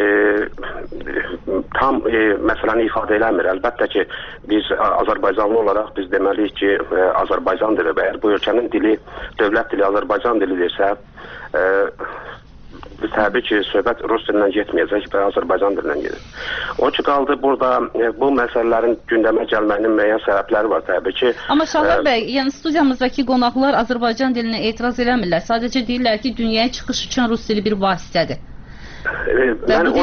tam məsələni ifadə eləmir. Əlbəttə ki, biz Azərbaycanlı olaraq biz deməliyik ki, Azərbaycan dili və bu ölkənin dili, dövlət dili Azərbaycan dilidirsə, təbii ki, söhbət Rus dilindən getməyəcək və Azərbaycan dilindən gedir. O ki, qaldı burada bu məsələlərin gündəmə gəlməyinin müəyyən səbəbləri var təbii ki. Amma Şahlar bəy, yəni studiyamızdakı qonaqlar Azərbaycan dilinə etiraz eləmirlər. Sadəcə deyirlər ki, dünyaya çıxış üçün Rus dili bir vasitədir. Mən o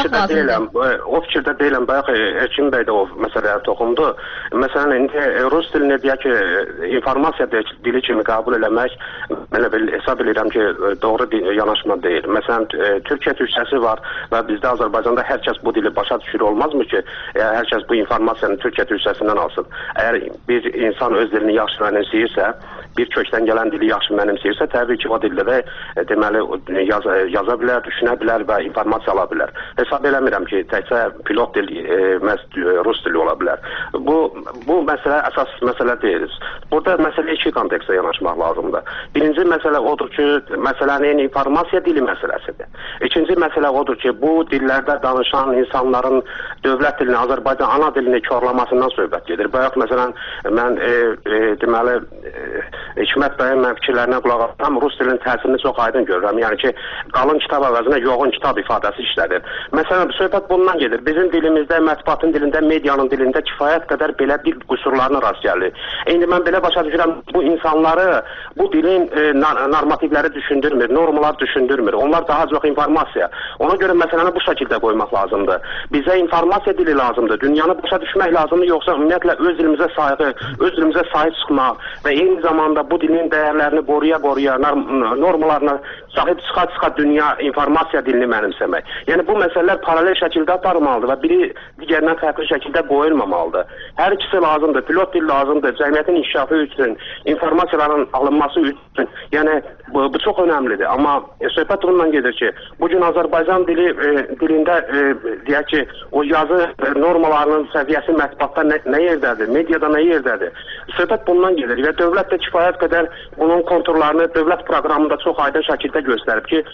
fikirdə deyiləm, bayaq Elkin bəy də o məsələyə toxundu. Məsələn, indi Rus dilini deyək ki, informasiya dili kimi qəbul eləmək, mən hesab edirəm ki, doğru yanaşma deyil. Məsələn, Türkiyə türkçəsi var və bizdə Azərbaycanda hər kəs bu dili başa düşür, olmazmı ki, hər kəs bu informasiyanı Türkiyə türkçəsindən alsın. Əgər bir insan öz dilini yaxşı mənimsəyirsə, bir kökdən gələn dili yaxşı mənimsəyirsə, təbii ki, o dildə də deməli yaza bilər, düşünə bilər və informasiya ala bilər. Hesab eləmirəm ki, təkcə pilot dil Rus dili ola bilər. Bu məsələ əsas məsələ deyil. Burada məsələ iki kontekstə yanaşmaq lazımdır. Birinci məsələ odur ki, məsələnin informasiya dili məsələsidir. İkinci məsələ odur ki, bu dillərdə danışan insanların dövlət dilini, Azərbaycan ana dilini korlamasından söhbət gedir. Bayaq məsələn, mən deməli Hikmət bəyin mən fikirlərinə qulaq asam, Rus dilinin təsirini çox aydın görürəm. Yəni ki, qalın kitab əvəzinə yoğun kitab ifadəsi işlədir. Məsələn, söhbət bundan gedir. Bizim dilimizdə, mətbuatın dilində, medianın dilində kifayət qədər belə dil qüsurlarına rast gəlir. İndi mən belə başa düşürəm, bu insanları, bu dilin normativləri düşündürmür, normalar düşündürmür. Onlar daha çox informasiya. Ona görə məsələni bu şəkildə qoymaq lazımdır. Bizə informasiya dili lazımdır. Dünyanı başa düşmək lazımdır, yoxsa ümumiyyətlə öz dilimizə sayğı, öz dilimizə sahib çıxmaq və eyni zamanda bu dilin dəyərlərini qoruya-qoruya, normalarına sahib çıxa-çıxa dünya informasiya dilini mənimsəmək. Yəni bu məsələlər paralel şəkildə aparılmalıdır və biri digərindən fərqli şəkildə qoyulmamalıdır. Hər ikisi lazımdır. Pilot dil lazımdır. Cəmiyyətin inkişafı üçün, informasiyaların alınması üçün. Yəni bu çox önəmlidir. Amma söhbət ondan gedir ki, bugün Azərbaycan dilində deyək ki, o yazı normalarının səviyyəsi mətbuatda nə yerdədir, mediada nə yerdədir? Söhbət bundan gedir və dövlət də kifayət qədər bunun konturlarını dövlət proqramında çox aydın şəkildə göstərib ki,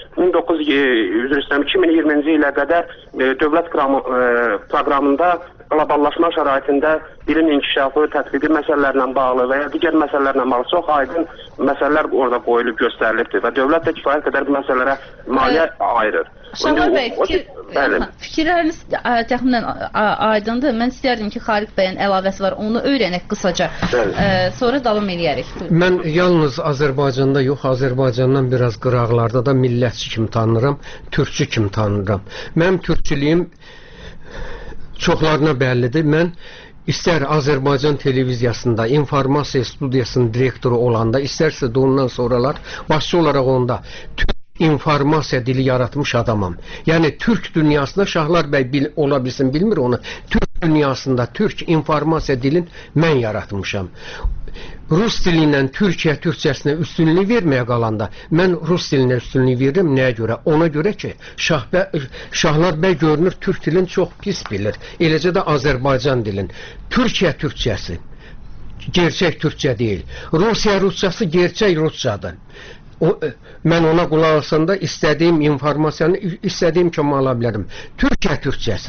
2020-ci ilə qədər dövlət proqramında qloballaşma şəraitində dilin inkişafı, tətbiqi məsələlərlə bağlı və ya digər məsələlərlə bağlı çox aydın məsələlər orada qoyulub göstərilibdir və dövlət də kifayət qədər bu məsələlərə maliyyə ayırır. Şahlar bəy, fikirləriniz təxminən aydındır. Mən istərdim ki, Xaliq bəyin əlavəsi var, onu öyrənək qısaca. Sonra davam eləyərik. Mən yalnız Azərbaycanda yox, Azərbaycandan biraz qıraqlarda da millətçi kimi tanınıram, türkçü kimi tanınıram. Mənim türkçülüyüm çoxlarına bəllidir. Mən İstər Azərbaycan televiziyasında informasiya studiyasının direktoru olanda, istərsə də ondan sonralar başçı olaraq onda Türk informasiya dili yaratmış adamam. Yəni Türk dünyasında Şahlar bəy ola bilsin, bilmir onu. Türk dünyasında Türk informasiya dilin mən yaratmışam. Rus dili ilə Türkiyə türkçəsinə üstünlük verməyə qalanda mən Rus dilinə üstünlük verirəm. Nəyə görə? Ona görə ki, Şahlar bəy görünür Türk dilini çox pis bilir. Eləcə də Azərbaycan dilin. Türkiyə türkçəsi gerçək türkçə deyil. Rusiya rusçası gerçək rusçadır. Mən ona qulaq asanda istədiyim informasiyanı istədiyim kimi ala bilərəm. Türkiyə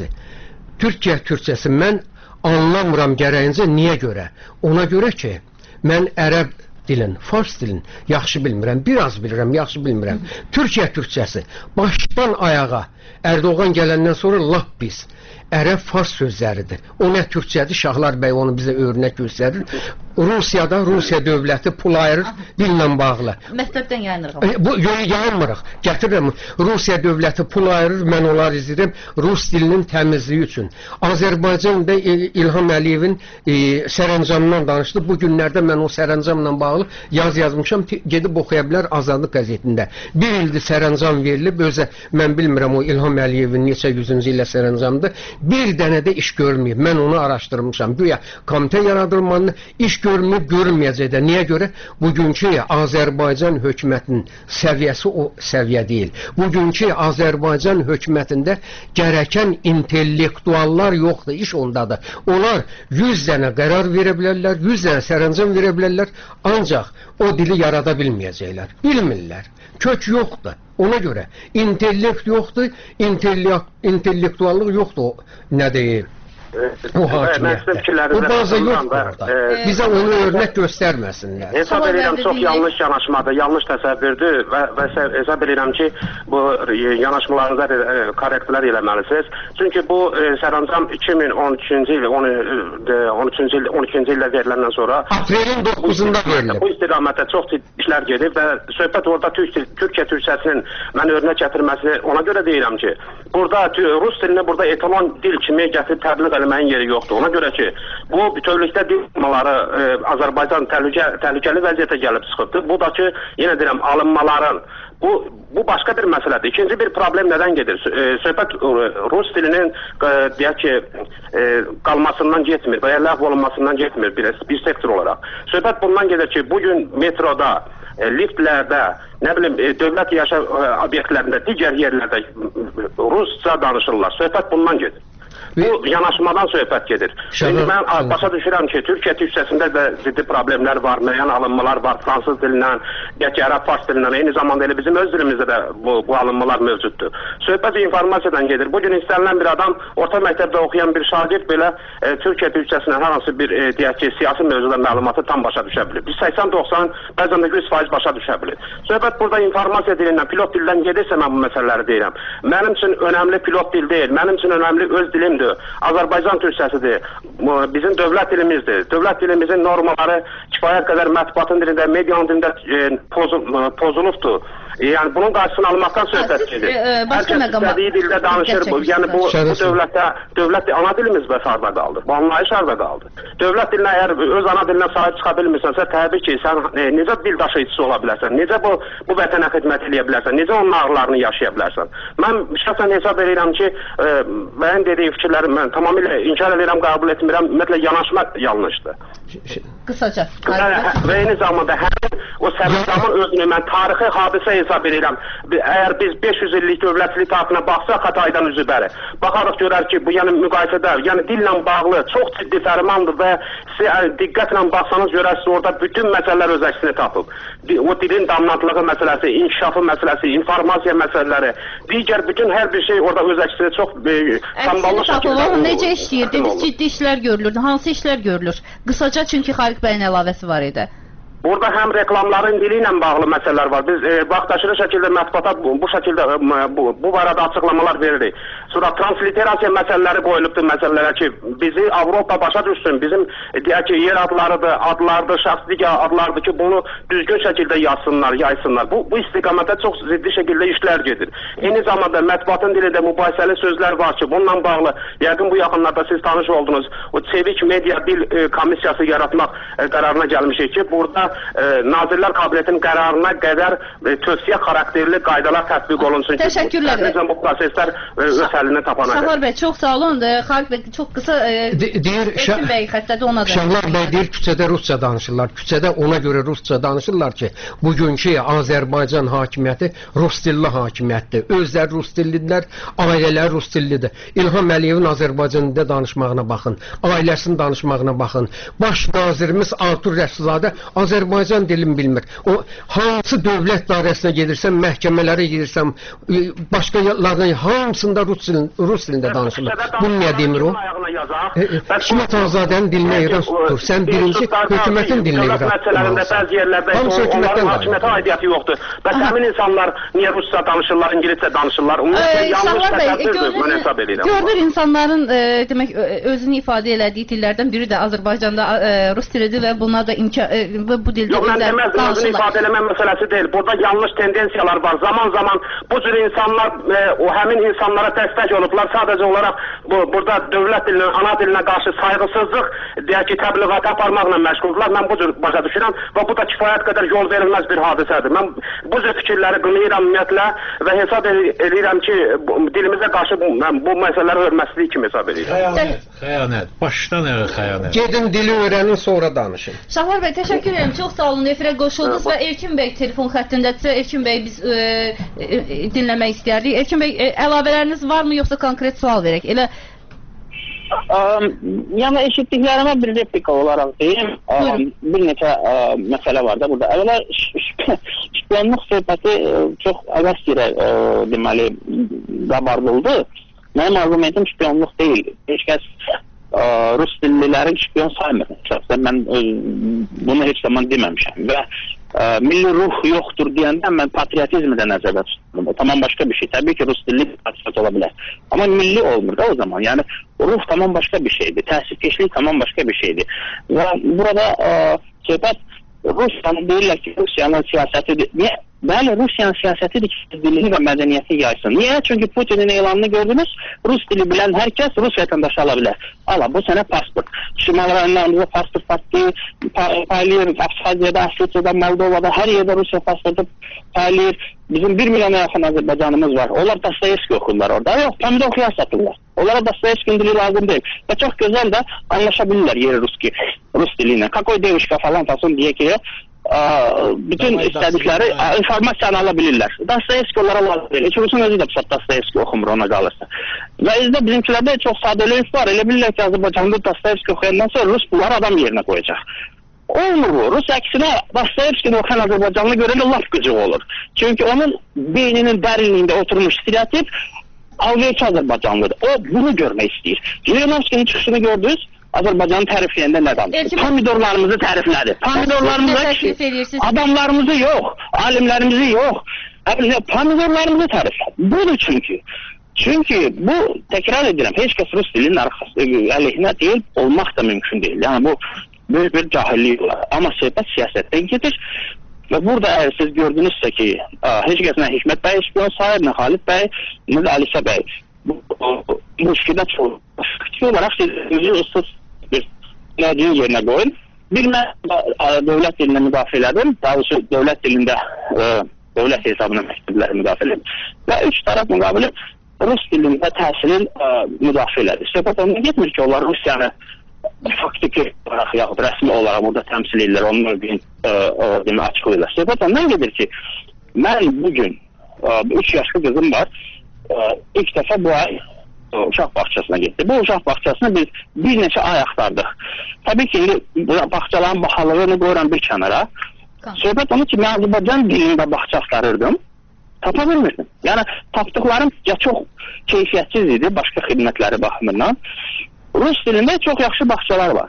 türkçəsi mən anlamıram gərəyincə. Niyə görə? Ona görə ki, mən ərəb dilin, fars dilin yaxşı bilmirəm, biraz bilirəm, yaxşı bilmirəm. Türkiyə türkçəsi başdan ayağa Erdoğan gələndən sonra lap pis. Ərəb fars sözləridir. O nə türkçədir? Şahlar bəy onu bizə örnək göstərir. Rusiyada Rusiya dövləti pul ayırır dillə bağlı. Məktəbdən yayınırıq. Bu yayınmırıq. Gətirirəm. Rusiya dövləti pul ayırır, mən onları izləyirəm Rus dilinin təmizliyi üçün. Azərbaycanda İlham Əliyevin sərəncamından danışdı. Bu günlərdə mən o sərəncamla bağlı yazmışam. Gedib oxuya bilər Azadlıq qəzetində. Bir ildir sərəncam verilib. Özə mən bilmirəm o İlham Əliyevin neçə yüzüncü ilə sərəncamdır. Bir dənə də iş görməyib. Mən onu araşdırmışam. Güya komitə yaradılmanı iş görməyib, görməyəcək də. Niyə görə? Bugünkü Azərbaycan hökumətinin səviyyəsi o səviyyə deyil. Bugünkü Azərbaycan hökumətində gərəkən intellektuallar yoxdur. İş ondadır. Onlar 100 dənə qərar verə bilərlər, 100 dənə sərəncam verə bilərlər. Ancaq o dili yarada bilməyəcəklər. Bilmirlər. Kök yoxdur. Ona görə intellekt yoxdur, intellektuallıq yoxdur. Nə deyir? O hakimiyyətdə. O bazı yoxdur orada. Bizə onu örnək göstərməsinlər. Hesab edirəm, çox yanlış yanaşmadır, yanlış təsəvvürdür və hesab edirəm ki, bu yanaşmalarınızda korrektlər eləməlisiniz. Çünki bu sərəncam 2013-cü il, 12-ci ildə veriləndən sonra aprelin 9-da verilib. Bu istiqamətdə çox ciddi işlər gedib və söhbət orada Türkiyə türkçəsinin mən örnək gətirməsini ona görə deyirəm ki, burada Rus dilini burada etalon dil kimi gətirib təbliğ eləməyin yeri yoxdur. Ona görə ki, bu bütövlükdə dil alınmaları Azərbaycan təhlükəli vəziyyətə gəlib çıxıbdır. Bu da ki, yenə deyirəm, alınmaların bu başqa bir məsələdir. İkinci bir problem nədən gedir? Söhbət Rus dilinin deyək ki, qalmasından getmir və ya ləğv olunmasından getmir bir sektor olaraq. Söhbət bundan gedir ki, bugün metroda, liftlərdə, nə bilim, dövlət yaşam obyektlərində, digər yerlərdə Rusca danışırlar. Söhbət bundan gedir. Bu yanaşmadan söhbət gedir. İndi mən başa düşürəm ki, Türkiyə türkçəsində də ciddi problemlər var, müəyyən alınmalar var, fransız dilindən, ərəb fars dilindən, eyni zamanda elə bizim öz dilimizdə də bu alınmalar mövcuddur. Söhbət informasiyadan gedir. Bugün istənilən bir adam, orta məktəbdə oxuyan bir şagird belə Türkiyə türkçəsindən hər hansı bir, deyək ki, siyasi mövzuda məlumatı tam başa düşə bilir. Biz 80-90, bəzən də 100% başa düşə bilir. Söhbət burada informasiya dilindən, pilot dildən gedirsə mən bu məsələləri deyirəm. Mənim üçün önəmli pilot dil deyil, mənim üçün önəmli öz dilimdir. Azərbaycan türkçəsidir. Bizim dövlət dilimizdir. Dövlət dilimizin normaları kifayət qədər mətbuatın dilində, medianın dilində pozulubdur. Yəni bunun qarşısını almaqdan söhbət gedir. Hər kəs istədiyi dildə danışır. Yəni bu dövlət ana dilimiz bəs harda qaldı? Bu anlayış harda qaldı? Dövlət dilinə əgər öz ana dilinə sahib çıxa bilmirsənsə, təbii ki, sən necə dil daşıyıcısı ola bilərsən? Necə bu vətənə xidmət edə bilərsən? Necə onun ağrılarını yaşaya bilərsən? Mən şəxsən hesab edirəm ki, mənim dediyi fikirləri mən tamamilə inkar edirəm, qəbul etmirəm. Ümumiyyətlə yanaşma yanlışdır. Qısaca. Və eyni zamanda həmin o sərəncamın özünü mən tarixi hadisə hesab edirəm. Əgər biz 500 illik dövlətçilik tarixinə baxsaq Xataydan üzü bəri, baxarıq görər ki, bu yəni müqayisədə, yəni dillə bağlı çox ciddi fərmandır və siz diqqətlə baxsanız görərsiniz orada bütün məsələlər öz əksini tapıb. O dilin dominantlığı məsələsi, inkişafı məsələsi, informasiya məsələləri, digər bütün hər bir şey orada öz əksini çox samballı şəkildə. Necə işləyir? Dediniz ciddi işlər görülür. Hansı işlər görülür? Qısaca çünki Xaliq bəyin əlavəsi var idi. Burada həm reklamların dili ilə bağlı məsələlər var. Biz vaxtaşırı şəkildə mətbuata bu şəkildə bu barədə açıqlamalar veririk. Sonra transliterasiya məsələləri qoyulubdur məsələlərə ki, bizi Avropa başa düşsün. Bizim deyək ki, yer adlardır, şəxs digər adlardır ki, bunu düzgün şəkildə yazsınlar, yaysınlar. Bu istiqamətdə çox ciddi şəkildə işlər gedir. Eyni zamanda mətbuatın dilində mübahisəli sözlər var ki, bununla bağlı yəqin bu yaxınlarda siz tanış oldunuz. O Çevik Media Dil Komissiyası yaratmaq qərarına gəlmişik ki, burada Nazirlər Kabinetinin qərarına qədər tövsiyə xarakterli qaydalar tətbiq olunsun ki, təşəkkürlər. Bu proseslər öz həllini tapana qədər. Şahlar bəy, çox sağ olun. Xalq bəy, çox qısa Elçin bəy xəttədə ona da. Şahlar bəy deyir, küçədə rusca danışırlar. Küçədə ona görə rusca danışırlar ki, bugünkü Azərbaycan hakimiyyəti rus dilli hakimiyyətdir. Özləri rus dillidirlər, ailələr rus dillidir. İlham Əliyevin Azərbaycan dilində danışmağına baxın, ailəsinin danışmağına baxın. Baş nazirimiz Artur Rəsulzadə Azərbaycan dilini bilmir. O hansı dövlət dairəsinə gedirsən, məhkəmələrə gedirsən, başqalarına hamısında rus dilində danışırlar. Bunu niyə demir o? Hikmət Azadənin dilinə iran tutur. Sən birinci hökumətin dilinə iran tutmalısın. Hamısı hökumətdən hakimiyyətə aidiyyəti yoxdur. Bəs həmin insanlar niyə rusca danışırlar, ingiliscə danışırlar? Şahlar bəy, görünür insanların demək özünü ifadə elədiyi dillərdən biri də Azərbaycanda rus dilidir və bunlar da bu dildə yox, mən deməzdim, özünü ifadə eləmə məsələsi deyil. Burada yanlış tendensiyalar var. Zaman bu cür insanlar o həmin insanlara dəstək olublar. Sadəcə olaraq burada dövlət dilinə, ana dilinə qarşı sayğısızlıq deyək ki, təbliğat aparmaqla məşğuldurlar. Mən bu cür başa düşürəm və bu da kifayət qədər yol verilməz bir hadisədir. Mən bu cür fikirləri qınayıram ümumiyyətlə və hesab edirəm ki, dilimizə qarşı bu məsələləri hörmətsizlik kimi hesab edirəm. Xəyanət, başdan ayağa xəyanət. Gedin dili öyrənin, sonra danışın. Şahlar bəy, təşəkkür edirəm. Çox sağ olun. Efirə qoşuldunuz və Elkin bəy telefon xəttindədirsə, Elkin bəy biz dinləmək istəyərdik. Elkin bəy, əlavələriniz varmı, yoxsa konkret sual verək? Elə yəni eşitdiklərimə bir replika olaraq deyim. Bir neçə məsələ var da burada. Əvvəla şpiyonluq söhbəti çox əvəz yerə deməli qabardıldı. Mənim argumentim şpiyonluq deyil. Heç kəs rus dillilərin şpiyon saymır. Mən bunu heç zaman deməmişəm və milli ruh yoxdur deyəndə mən patriotizmi də nəzərdə tuturam. Tamam başqa bir şey. Təbii ki, rus dilli patriot ola bilər. Amma milli olmur da o zaman. Yəni ruh tamam başqa bir şeydir. Təsirkeşlik tamam başqa bir şeydir. Və burada söhbət Rusiyanın deyirlər ki, Rusiyanın siyasətidir. Niyə? Bəli, Rusiyanın siyasətidir ki, dilini və mədəniyyəti yaysın. Niyə? Çünki Putinin elanını gördünüz, Rus dili bilən hər kəs Rus vətəndaşı ala bilər. Ala, bu sənə pasport. Şimal rayonlarımızda pasport paylayır, Abxaziyada, Ossetiyada, Moldovada, hər yerdə Rusiya pasportu paylayır. Bizim 1 milyona yaxın Azərbaycanımız var. Onlar Dostoyevski oxurlar orada. Yox, pomidor xiyar satırlar. Onlara Dostoyevski'nin dili lazım deyil. Və çox gözəl də anlaşabilirlər yeri Rus dili ilə. Kakoy devuşka falan tasın deyə ki, bütün istədikləri informasiyanı ala bilirlər. Dostoyevski onlara lazım deyil. Rusun özü də Dostoyevski oxumur ona qalırsa. Və izdə bizimkilərdə çox sadəliyik var. Elə bilirlər ki, Azərbaycanda Dostoyevski oxuyandan sonra Rus bunları adam yerinə qoyacaq. Olmur bu. Rus əksinə Dostoyevski'ni oxuyan Azərbaycanlı görəndə laf qıcıq olur. Çünki onun beyninin dərinliyində oturmuş stereotip alverçi Azərbaycanlıdır. O bunu görmək istəyir. Zelenovskinin çıxışını gördünüz, Azərbaycanı tərifləyəndə nə danışır? Pomidorlarımızı təriflədi. Pomidorlarımızı adamlarımızı yox, alimlərimizi yox. Pomidorlarımızı təriflədi. Budur çünki. Çünki bu, təkrar edirəm, heç kəs Rus dilinin əleyhinə deyil, olmaq da mümkün deyil. Yəni bu böyük bir cahillik olar. Amma söhbət siyasətdən gedir. Və burada əgər siz gördünüzsə ki, heç kəs nə Hikmət bəy şpiyon sayır, nə Xalid bəy, nə də Alisə bəy. Bu fikirdə çox olaraq siz ıssız bir nədiyin yerinə qoyun. Bir mən dövlət dilinə müdafiə elədim, daha doğrusu dövlət dilində dövlət hesabına məktubları müdafiə elədim. Və 3 tərəf müqabili Rus dilində təhsilin müdafiə elədi. Söhbət ondan getmir ki, onlar Rusiyanı faktiki olaraq yaxud rəsmi olaraq burada təmsil edirlər, onun mövqeyini açıqlayırlar. Söhbət ondan gedir ki, mən bugün 3 yaşlı qızım var, ilk dəfə bu ay uşaq bağçasına getdi. Bu uşaq bağçasını biz bir neçə ay axtardıq. Təbii ki, bağçaların bahalığını qoyuram bir kənara. Söhbət onu ki, mən Azərbaycan dilində bağça axtarırdım, tapa bilmirdim. Yəni, tapdıqlarım ya çox keyfiyyətsiz idi, başqa xidmətləri baxımından. Rus dilində çox yaxşı bağçalar var.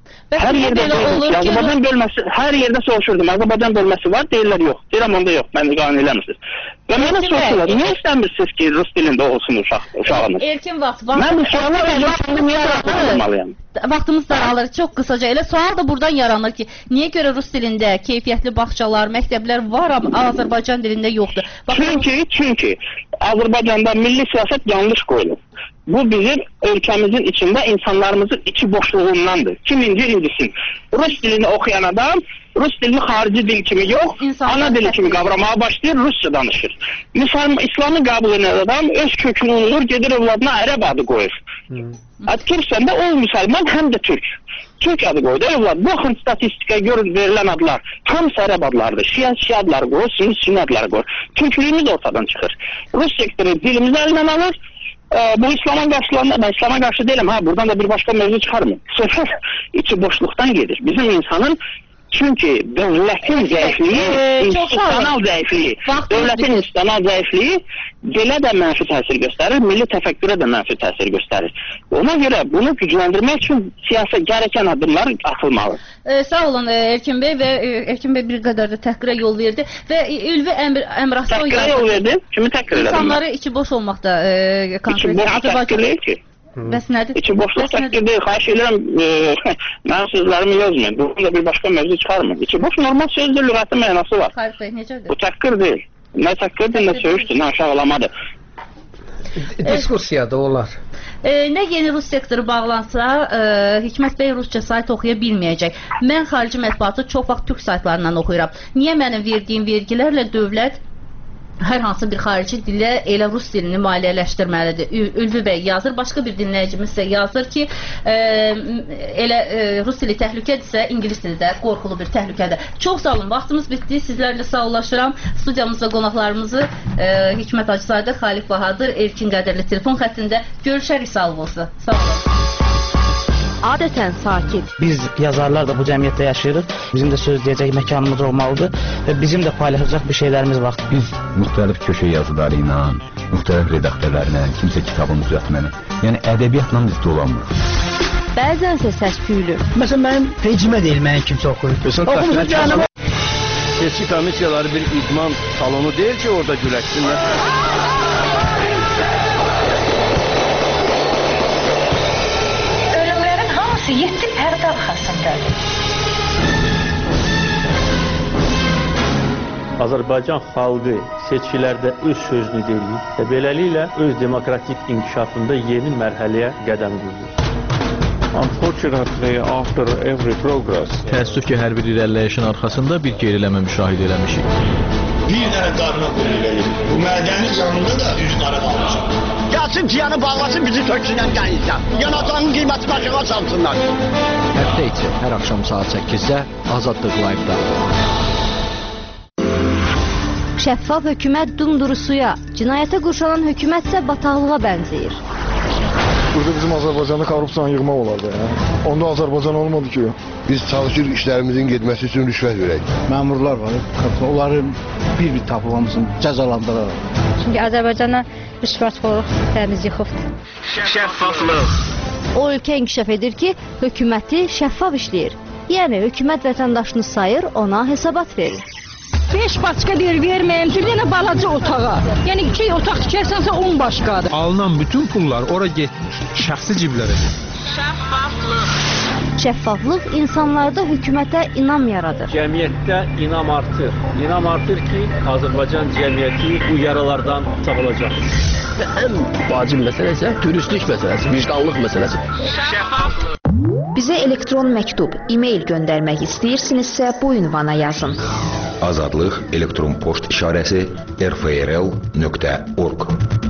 Hər yerdə Azərbaycan bölməsi, hər yerdə soruşurdum. Azərbaycan bölməsi var, deyirlər yox. Deyirəm onda yox, məni qane eləmirsiniz. Və mənə soruşurlar, niyə istəmirsiniz ki, rus dilində olsun uşağınız? Erkin vaxt. Mən bu sualı niyə araşdırmalıyam? Vaxtımız daralır, çox qısaca. Elə sual da buradan yaranır ki, niyə görə rus dilində keyfiyyətli bağçalar, məktəblər var, amma Azərbaycan dilində yoxdur? Çünki Azərbaycanda milli siyasət yanlış qoyulur. Bu bizim ölkəmizin içində insanlarımızın içi boşluğundandır. Birincisi, rus dilini oxuyan adam, rus dilini xarici dil kimi yox, ana dili kimi qavramağa başlayır, rusca danışır. İslamı qəbul edən adam öz kökünü unulur, gedir övladına ərəb adı qoyur. Türksən də o müsəlman, həm də türk. Türk adı qoydu, övlad. Baxın statistikaya görə verilən adlar, hamısı ərəb adlardır. Şiə adları qoyur, Sünni adları qoyur. Türklüyümüz ortadan çıxır. Rus sektoru dilimizi əlindən alır. Bu İslam'a qarşılanır. Ben İslam'a qarşı değilim. Buradan da bir başka mevzu çıkarmıyor. Sefer içi boşluktan gelir. Bizim insanın çünkü devletin zayıflığı, institusyonal zayıflığı, devletin institusyonal zayıflığı belə də mənfi təsir göstərir, milli təfəkkürə də mənfi təsir göstərir. Ona görə bunu gücləndirmək üçün siyasi gərəkən adımlar atılmalı. Sağ olun Erkin Bey və Erkin Bey bir qədər də təhqirə yol verdi və Ülvi Əmraslı təhqirə yol verdi? Kimi təhqir elədim? İnsanları içi boş olmaqda İçi boş təhqir deyil ki. Bəs nədir? İçi boşluq təhqir deyil. Xahiş edirəm, mənim sözlərimi yazmayın. Burada bir başqa mövzu çıxarmayın. İçi boş normal sözdür, lüğəti mənası var. Xahiş Bey, necədir? Bu təhqir deyil. Nə təhqirdir, nə söyüşdür, nə aşağılamadır. Diskusiyada olar. Nə yeni rus sektoru bağlansa, Hikmət Bey rusca sayt oxuya bilməyəcək. Mən xarici mətbuatı çox vaxt türk saytlarından oxuyuram. Niyə mənim verdiyim vergilərlə dövlət hər hansı bir xarici dilə elə rus dilini maliyyələşdirməlidir? Ülvi Bəy yazır, başqa bir dinləyicimiz isə yazır ki, elə rus dili təhlükədirsə, ingilis dili də qorxulu bir təhlükədir. Çox sağ olun, vaxtımız bitdi. Sizlərlə sağollaşıram. Studiyamızda qonaqlarımızı Hikmət Hacızadə, Xalif Bahadır, Erkin Qədirli telefon xəttində görüşərik. Sağ olun. Sağ olun. Adətən sakit. Biz yazarlar da bu cəmiyyətdə yaşayırıq. Bizim də söz deyəcək məkanımız olmalıdır və bizim də paylaşacaq bir şeylərimiz var. Biz müxtəlif köşə yazıları ilə, müxtəlif redaktörlərlə, kimsə kitabın düzəltməni, yəni ədəbiyyatla biz dolanmırıq. Bəzənsə səs-küylü. Məsələn, mənim vecimə deyil, mənim kimsə oxuyur. Seçki komissiyaları bir idman salonu deyil ki, orada güləksinlər. Ölümlərin hamısı 7 pərdə arxasındadır. Azərbaycan xalqı seçkilərdə öz sözünü deyir və beləliklə öz demokratik inkişafında yeni mərhələyə qədəm qoyur. Unfortunately, after every progress, təəssüf ki, hər bir irəliləyişin arxasında bir geriləmə müşahidə eləmişik. Bir dənə qarına qullayır. Bu mədənin yanında da üzü qara qalmışam. Gəlsin tiyanı bağlasın, bizi töksünən gəlirsən. Yanacağının qiyməti başına çalsınlar. Həftə içi, hər axşam saat 8-də Azadlıq Live-da. Şəffaf hökumət dumduru suya, cinayətə qurşalan hökumətsə bataqlığa bənzəyir. Burada bizim Azərbaycanda korrupsiyanı yığmaq olardı. Onda Azərbaycan olmadı ki. Biz çalışır işlərimizin getməsi üçün rüşvət verək. Məmurlar var, onları bir-bir tapılmasın, cəzalandıraraq. Çünki Azərbaycana rüşvətxorluq təmiz yıxıbdır. Şəffaflıq. O ölkə inkişaf edir ki, hökuməti şəffaf işləyir. Yəni, hökumət vətəndaşını sayır, ona hesabat verir. 5 başqa deyir, verməyəm, bir dənə balaca otağa. Yəni 2 otaq tikərsənsə 10 başqadır. Alınan bütün pullar ora getmir, şəxsi ciblərə. Şəffaflıq. Şəffaflıq insanlarda hökumətə inam yaradır. Cəmiyyətdə inam artır. İnam artır ki, Azərbaycan cəmiyyəti bu yaralardan sağılacaq. Və ən vacib məsələ isə dürüstlük məsələsi, vicdanlıq məsələsi. Şəffaflıq. Bizə elektron məktub, e-mail göndərmək istəyirsinizsə bu ünvana yazın. Azadlıq elektron poçt işarəsi rfrl.org.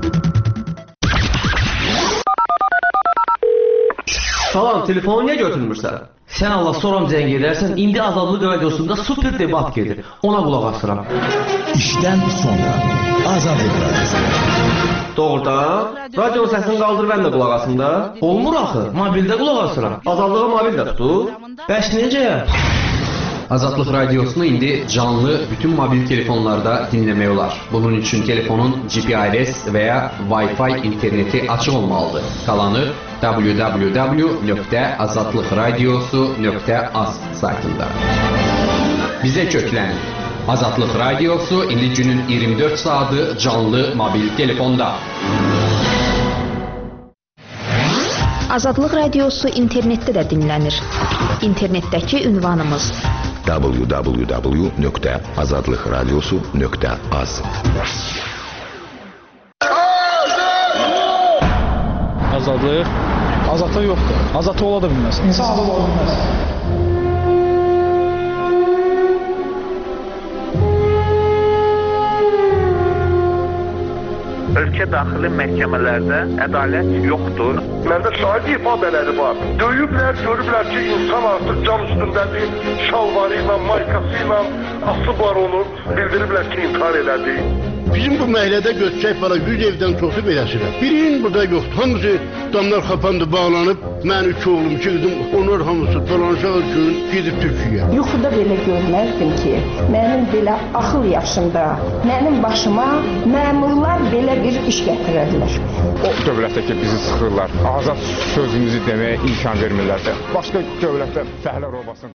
Salam, telefonu niyə götürmürsən? Sən Allah soram zəng edərsən, indi Azadlıq radiosunda super debat gedir. Ona qulaq asıram. İşdən sonra Azadlıq radiosunda. Doğrudan, radio səsini qaldır, mən də qulaq asım da. Olmur axı, mobildə qulaq asıram. Azadlığa mobil də tutur. Bəs necə? Azadlıq Radiosunu indi canlı bütün mobil telefonlarda dinləmək olar. Bunun üçün telefonun GPRS və ya Wi-Fi interneti açıq olmalıdır. Qalanı www.azadlıqradiosu.az saytında. Bizə köklənin. Azadlıq Radiosu indi günün 24 saatı canlı mobil telefonda. Azadlıq Radiosu internetdə də dinlənir. İnternetdəki ünvanımız www.azadlıqradiosu.az. Azadlıq? Azadlıq yoxdur. Azadlıq ola da bilməz. İnsan azad ola bilməz. Ölkə daxili məhkəmələrdə ədalət yoxdur. Məndə şahid ifadələri var. Döyüblər, görüblər ki, insan artıq can üstündədir, şalvarı ilə, maykası ilə asıb var onu, bildiriblər ki, intihar elədi. Bizim bu məhəllədə göçək var, 100 evdən çoxu beləsirlər. Birinin burada yoxdur. Hamısı damlar xapandı, bağlanıb. Mən 3 oğlum, 2 qızım, onlar hamısı dolanışaq üçün gedib Türkiyəyə. Yuxuda belə görməzdim ki, mənim belə axıl yaşımda, mənim başıma məmurlar belə bir iş gətirərlər. O dövlətdə ki, bizi sıxırlar, azad sözümüzü deməyə imkan vermirlər. Başqa dövlətdə fəhlər olmasın.